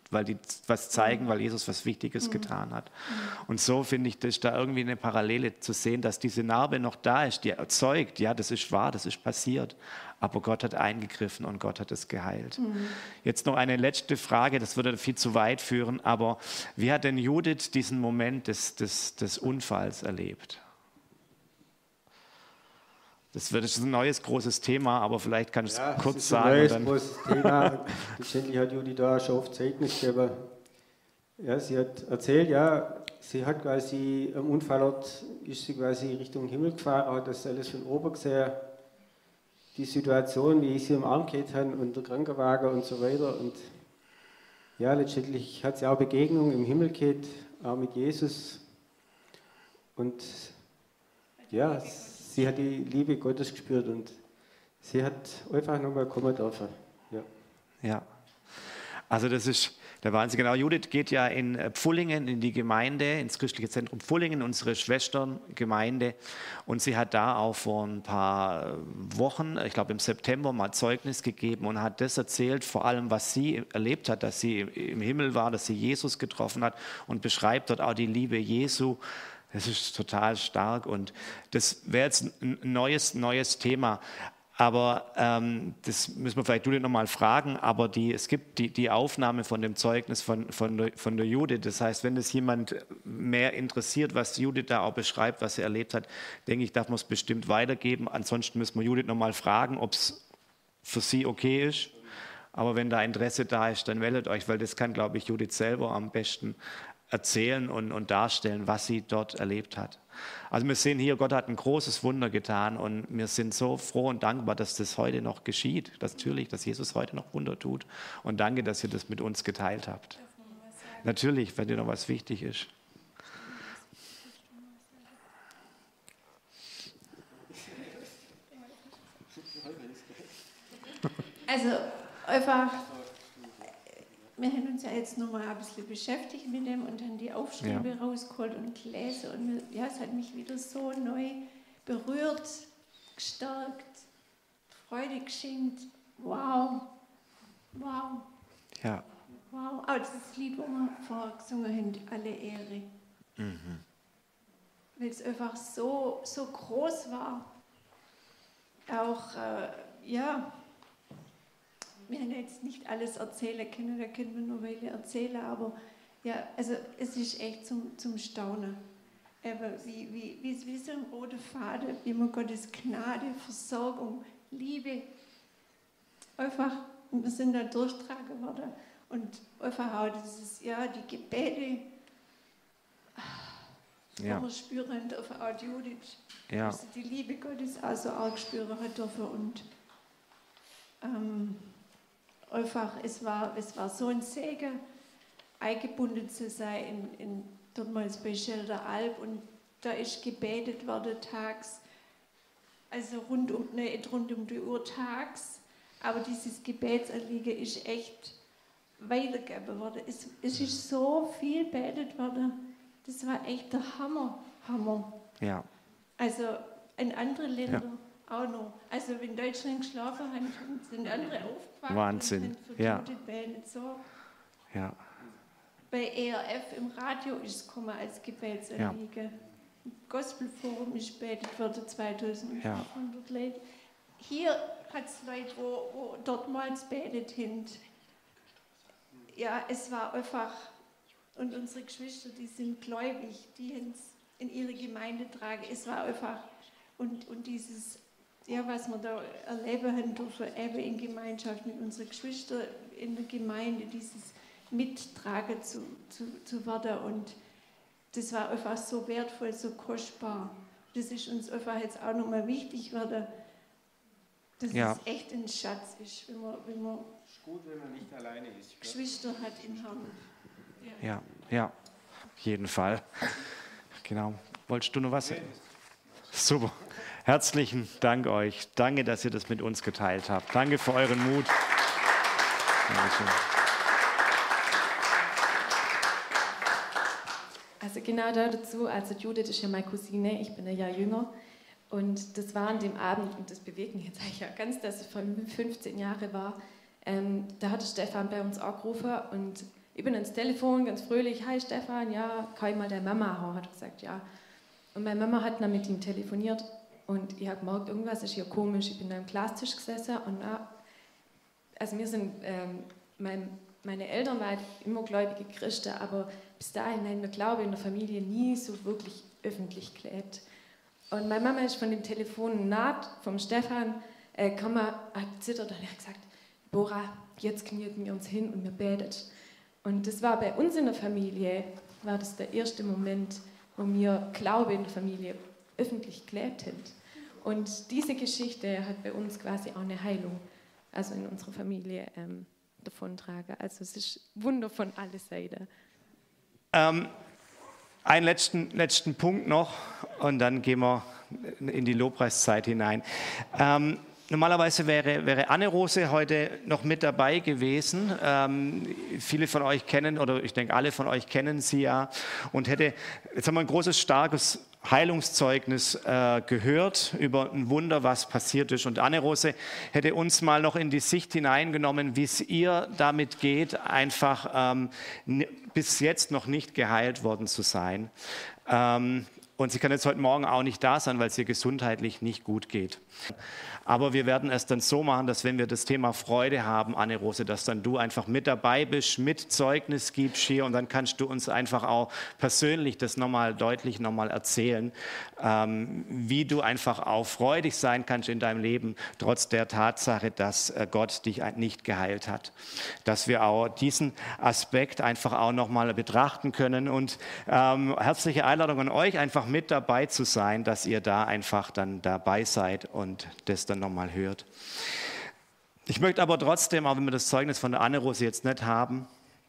weil die was zeigen, weil Jesus was Wichtiges getan hat. Und so finde ich, das ist da irgendwie eine Parallele zu sehen, dass diese Narbe noch da ist, die erzeugt, ja, das ist wahr, das ist passiert, aber Gott hat eingegriffen und Gott hat es geheilt. Mhm. Jetzt noch eine letzte Frage, das würde viel zu weit führen, aber wie hat denn Judith diesen Moment des, des, des Unfalls erlebt? Das wird ein neues, großes Thema, aber vielleicht kannst du ja, es kurz ist sagen. Ein neues, dann großes Thema. Letztendlich hat Judith da schon oft Zeugnis gegeben. Ja, sie hat erzählt, ja, sie hat quasi am Unfallort, ist sie quasi Richtung Himmel gefahren, hat das alles von oben gesehen, die Situation, wie sie am Arm gehabt haben und der Krankenwagen und so weiter. Und ja, letztendlich hat sie auch Begegnung im Himmel gehabt, auch mit Jesus. Und ja, sie hat die Liebe Gottes gespürt und sie hat einfach nochmal kommen dürfen. Ja. Ja, also das ist der Wahnsinn. Genau, Judith geht ja in Pfullingen, in die Gemeinde, ins christliche Zentrum Pfullingen, unsere Schwesterngemeinde. Und sie hat da auch vor ein paar Wochen, ich glaube im September, mal Zeugnis gegeben und hat das erzählt, vor allem was sie erlebt hat, dass sie im Himmel war, dass sie Jesus getroffen hat und beschreibt dort auch die Liebe Jesu. Das ist total stark und das wäre jetzt ein neues, neues Thema. Aber ähm, das müssen wir vielleicht Judith nochmal fragen, aber die, es gibt die, die Aufnahme von dem Zeugnis von, von, der, von der Judith. Das heißt, wenn es jemand mehr interessiert, was Judith da auch beschreibt, was sie erlebt hat, denke ich, darf man es bestimmt weitergeben. Ansonsten müssen wir Judith nochmal fragen, ob es für sie okay ist. Aber wenn da Interesse da ist, dann meldet euch, weil das kann, glaube ich, Judith selber am besten erzählen und, und darstellen, was sie dort erlebt hat. Also wir sehen hier, Gott hat ein großes Wunder getan und wir sind so froh und dankbar, dass das heute noch geschieht. Das natürlich, dass Jesus heute noch Wunder tut. Und danke, dass ihr das mit uns geteilt habt. Natürlich, wenn dir noch was wichtig ist. Also einfach, wir haben uns ja jetzt noch mal ein bisschen beschäftigt mit dem und haben die Aufschriebe ja. rausgeholt und gelesen und wir, ja, es hat mich wieder so neu berührt, gestärkt, Freude geschenkt. Wow, wow, ja. wow. Auch das Lied, wo wir vorher gesungen haben, alle Ehre. Mhm. Weil es einfach so, so groß war. Auch, äh, ja, wir haben jetzt nicht alles erzählen können, da können wir nur welche erzählen, aber ja, also es ist echt zum, zum Staunen. Aber wie, wie, wie, wie so ein roter Faden, wie man Gottes Gnade, Versorgung, Liebe, einfach, und wir sind da durchtragen worden und einfach auch dieses, ja, die Gebete, ja. wo wir spüren dürfen, auch die Judith, ja. dass sie die Liebe Gottes auch so arg spüren dürfen und ähm, einfach, es war, es war so ein Segen, eingebunden zu sein, in, in, damals bei Schelder Alb und da ist gebetet worden tags, also rund um, nicht rund um die Uhr tags, aber dieses Gebetsanliegen ist echt weitergegeben worden. Es, es ist so viel gebetet worden, das war echt der Hammer, Hammer. Ja. Also in anderen Ländern ja. auch noch. Also wenn Deutschland geschlafen hat, sind andere aufgewacht. Wahnsinn. Und sind ja. so. ja. Bei E R F im Radio ist es gekommen als Gebetsanliegen. Ja. Gospelforum ist gebetet worden, zweitausendfünfhundert ja. Leute. Hier hat es Leute, wo, wo dortmals gebetet haben. Ja, es war einfach, und unsere Geschwister, die sind gläubig, die haben es in ihre Gemeinde tragen. Es war einfach, und, und dieses, ja, was wir da erleben haben dürfen, eben in Gemeinschaft mit unseren Geschwistern in der Gemeinde, dieses Mittragen zu, zu, zu werden. Und das war einfach so wertvoll, so kostbar. Das ist uns einfach jetzt auch nochmal wichtig geworden, dass ja. es echt ein Schatz ist, wenn man, wenn man ist gut, wenn man nicht alleine ist. Geschwister hat in Herrn. Ja. ja, ja, auf jeden Fall. Genau. Wolltest du noch was? Super. Herzlichen Dank euch. Danke, dass ihr das mit uns geteilt habt. Danke für euren Mut. Dankeschön. Also genau dazu, also Judith ist ja meine Cousine, ich bin ein Jahr jünger. Und das war an dem Abend, und das bewegt mich jetzt eigentlich auch ganz, dass ich fünfzehn Jahre war, ähm, da hatte Stefan bei uns angerufen und Ich bin ans Telefon, ganz fröhlich, hi Stefan, ja, kann ich mal deine Mama haben? Hat er gesagt, ja. Und meine Mama hat dann mit ihm telefoniert und ich habe gemerkt, irgendwas ist hier komisch. Ich bin da am Glastisch gesessen und na, also wir sind, ähm, mein, meine Eltern waren immer gläubige Christen, aber bis dahin haben wir Glaube in der Familie nie so wirklich öffentlich gelebt. Und meine Mama ist von dem Telefon naht vom Stefan, äh, kann man, hat zittert und hat gesagt, Bora, jetzt knien wir uns hin und wir beten. Und das war bei uns in der Familie, war das der erste Moment, wo wir Glaube in der Familie öffentlich gelebt haben. Und diese Geschichte hat bei uns quasi auch eine Heilung, also in unserer Familie, ähm, davontragen. Also es ist Wunder von alle Seiten. Ähm, einen letzten, letzten Punkt noch und dann gehen wir in die Lobpreiszeit hinein. Ähm, Normalerweise wäre, wäre Anne-Rose heute noch mit dabei gewesen. Ähm, viele von euch kennen, oder ich denke alle von euch kennen sie ja. Und hätte, jetzt haben wir ein großes, starkes Heilungszeugnis äh, gehört über ein Wunder, was passiert ist. Und Anne-Rose hätte uns mal noch in die Sicht hineingenommen, wie es ihr damit geht, einfach ähm, bis jetzt noch nicht geheilt worden zu sein. Ähm, und sie kann jetzt heute Morgen auch nicht da sein, weil es ihr gesundheitlich nicht gut geht. Aber wir werden es dann so machen, dass wenn wir das Thema Freude haben, Anne-Rose, dass dann du einfach mit dabei bist, mit Zeugnis gibst hier und dann kannst du uns einfach auch persönlich das nochmal deutlich nochmal erzählen, ähm, wie du einfach auch freudig sein kannst in deinem Leben, trotz der Tatsache, dass äh, Gott dich nicht geheilt hat. Dass wir auch diesen Aspekt einfach auch nochmal betrachten können und ähm, herzliche Einladung an euch, einfach mit dabei zu sein, dass ihr da einfach dann dabei seid und das dann nochmal hört. Ich möchte aber trotzdem, auch wenn wir das Zeugnis von der Anne-Rose jetzt nicht haben,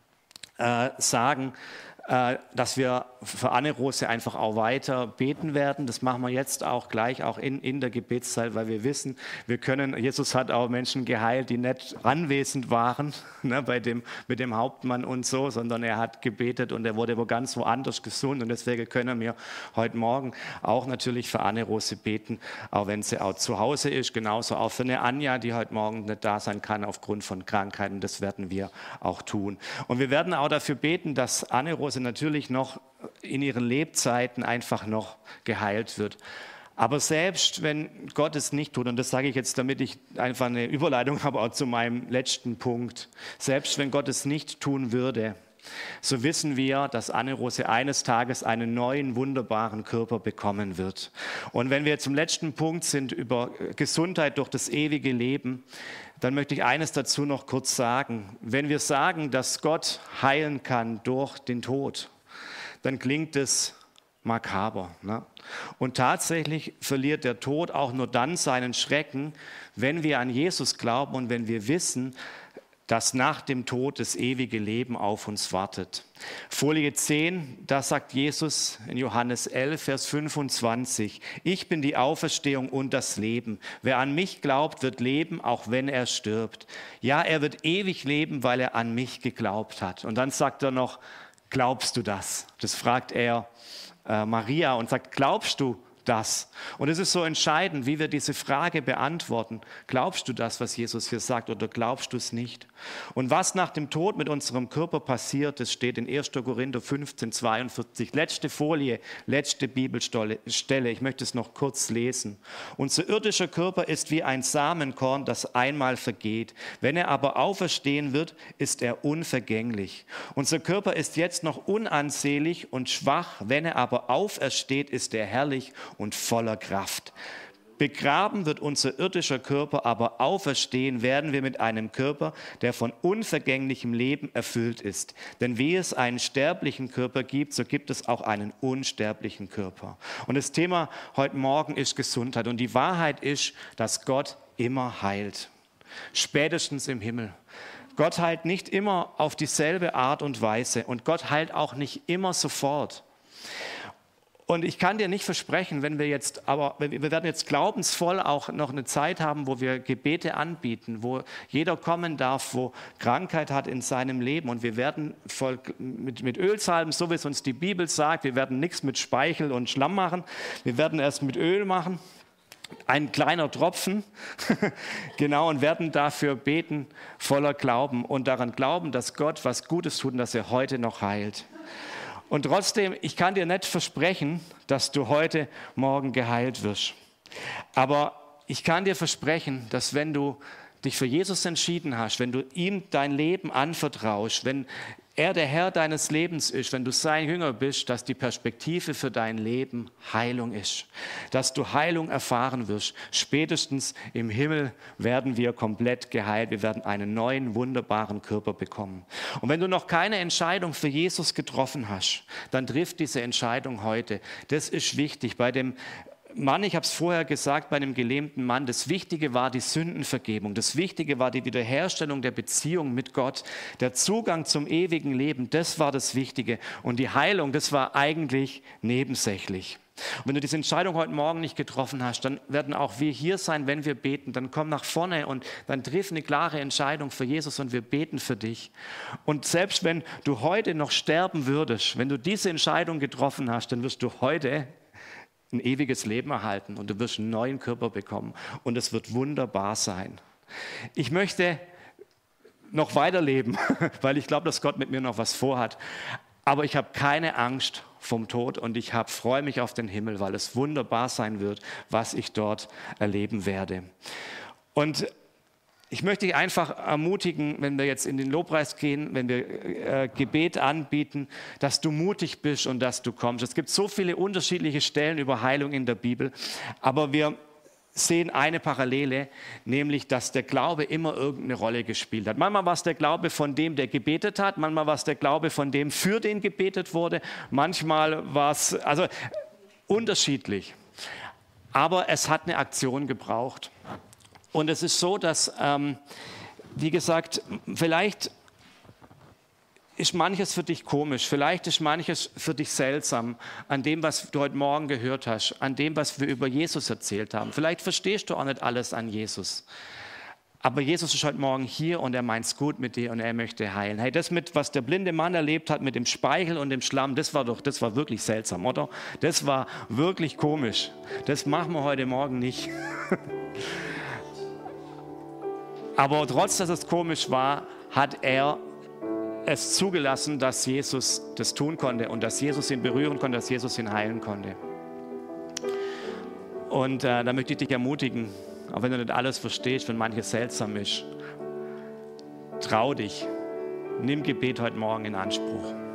äh, sagen, äh, dass wir für Anne-Rose einfach auch weiter beten werden. Das machen wir jetzt auch gleich, auch in, in der Gebetszeit, weil wir wissen, wir können, Jesus hat auch Menschen geheilt, die nicht anwesend waren, ne, bei dem, mit dem Hauptmann und so, sondern er hat gebetet und er wurde wo ganz woanders gesund und deswegen können wir heute Morgen auch natürlich für Anne-Rose beten, auch wenn sie auch zu Hause ist, genauso auch für eine Anja, die heute Morgen nicht da sein kann aufgrund von Krankheiten, das werden wir auch tun. Und wir werden auch dafür beten, dass Anne-Rose natürlich noch in ihren Lebzeiten einfach noch geheilt wird. Aber selbst wenn Gott es nicht tut, und das sage ich jetzt, damit ich einfach eine Überleitung habe auch zu meinem letzten Punkt, selbst wenn Gott es nicht tun würde, so wissen wir, dass Anne-Rose eines Tages einen neuen, wunderbaren Körper bekommen wird. Und wenn wir zum letzten Punkt sind über Gesundheit durch das ewige Leben, dann möchte ich eines dazu noch kurz sagen. Wenn wir sagen, dass Gott heilen kann durch den Tod, dann klingt es makaber. Ne? Und tatsächlich verliert der Tod auch nur dann seinen Schrecken, wenn wir an Jesus glauben und wenn wir wissen, dass nach dem Tod das ewige Leben auf uns wartet. Folie zehn, da sagt Jesus in Johannes elf, Vers fünfundzwanzig, ich bin die Auferstehung und das Leben. Wer an mich glaubt, wird leben, auch wenn er stirbt. Ja, er wird ewig leben, weil er an mich geglaubt hat. Und dann sagt er noch, glaubst du das? Das fragt er äh, Maria und sagt, glaubst du das? Und es ist so entscheidend, wie wir diese Frage beantworten. Glaubst du das, was Jesus hier sagt, oder glaubst du es nicht? Und was nach dem Tod mit unserem Körper passiert, das steht in erster Korinther fünfzehn, zweiundvierzig. Letzte Folie, letzte Bibelstelle. Ich möchte es noch kurz lesen. Unser irdischer Körper ist wie ein Samenkorn, das einmal vergeht. Wenn er aber auferstehen wird, ist er unvergänglich. Unser Körper ist jetzt noch unansehlich und schwach. Wenn er aber aufersteht, ist er herrlich und voller Kraft. Begraben wird unser irdischer Körper, aber auferstehen werden wir mit einem Körper, der von unvergänglichem Leben erfüllt ist. Denn wie es einen sterblichen Körper gibt, so gibt es auch einen unsterblichen Körper. Und das Thema heute Morgen ist Gesundheit. Und die Wahrheit ist, dass Gott immer heilt. Spätestens im Himmel. Gott heilt nicht immer auf dieselbe Art und Weise. Und Gott heilt auch nicht immer sofort. Und ich kann dir nicht versprechen, wenn wir jetzt, aber wir werden jetzt glaubensvoll auch noch eine Zeit haben, wo wir Gebete anbieten, wo jeder kommen darf, wo Krankheit hat in seinem Leben. Und wir werden voll mit, mit Ölsalben, so wie es uns die Bibel sagt, wir werden nichts mit Speichel und Schlamm machen, wir werden es mit Öl machen. ein kleiner Tropfen, genau, und werden dafür beten, voller Glauben und daran glauben, dass Gott was Gutes tut und dass er heute noch heilt. Und trotzdem, ich kann dir nicht versprechen, dass du heute Morgen geheilt wirst. Aber ich kann dir versprechen, dass wenn du dich für Jesus entschieden hast, wenn du ihm dein Leben anvertraust, wenn er der Herr deines Lebens ist, wenn du sein Jünger bist, dass die Perspektive für dein Leben Heilung ist. Dass du Heilung erfahren wirst. Spätestens im Himmel werden wir komplett geheilt. Wir werden einen neuen, wunderbaren Körper bekommen. Und wenn du noch keine Entscheidung für Jesus getroffen hast, dann triff diese Entscheidung heute. Das ist wichtig. Bei dem Mann, ich habe es vorher gesagt, bei einem gelähmten Mann, das Wichtige war die Sündenvergebung, das Wichtige war die Wiederherstellung der Beziehung mit Gott, der Zugang zum ewigen Leben, das war das Wichtige. Und die Heilung, das war eigentlich nebensächlich. Und wenn du diese Entscheidung heute Morgen nicht getroffen hast, dann werden auch wir hier sein, wenn wir beten. Dann komm nach vorne und dann triff eine klare Entscheidung für Jesus und wir beten für dich. Und selbst wenn du heute noch sterben würdest, wenn du diese Entscheidung getroffen hast, dann wirst du heute ein ewiges Leben erhalten und du wirst einen neuen Körper bekommen und es wird wunderbar sein. Ich möchte noch weiterleben, weil ich glaube, dass Gott mit mir noch was vorhat. Aber ich habe keine Angst vom Tod und ich hab, freue mich auf den Himmel, weil es wunderbar sein wird, was ich dort erleben werde. Und ich möchte dich einfach ermutigen, wenn wir jetzt in den Lobpreis gehen, wenn wir äh, Gebet anbieten, dass du mutig bist und dass du kommst. Es gibt so viele unterschiedliche Stellen über Heilung in der Bibel, aber wir sehen eine Parallele, nämlich, dass der Glaube immer irgendeine Rolle gespielt hat. Manchmal war es der Glaube von dem, der gebetet hat, manchmal war es der Glaube von dem, für den gebetet wurde, manchmal war es, also unterschiedlich. Aber es hat eine Aktion gebraucht. Und es ist so, dass, ähm, wie gesagt, vielleicht ist manches für dich komisch, vielleicht ist manches für dich seltsam an dem, was du heute Morgen gehört hast, an dem, was wir über Jesus erzählt haben. Vielleicht verstehst du auch nicht alles an Jesus. Aber Jesus ist heute Morgen hier und er meint es gut mit dir und er möchte heilen. Hey, das mit, was der blinde Mann erlebt hat mit dem Speichel und dem Schlamm, das war doch, das war wirklich seltsam, oder? Das war wirklich komisch. Das machen wir heute Morgen nicht. Aber trotz, dass es komisch war, hat er es zugelassen, dass Jesus das tun konnte und dass Jesus ihn berühren konnte, dass Jesus ihn heilen konnte. Und äh, da möchte ich dich ermutigen, auch wenn du nicht alles verstehst, wenn manches seltsam ist, trau dich, nimm Gebet heute Morgen in Anspruch.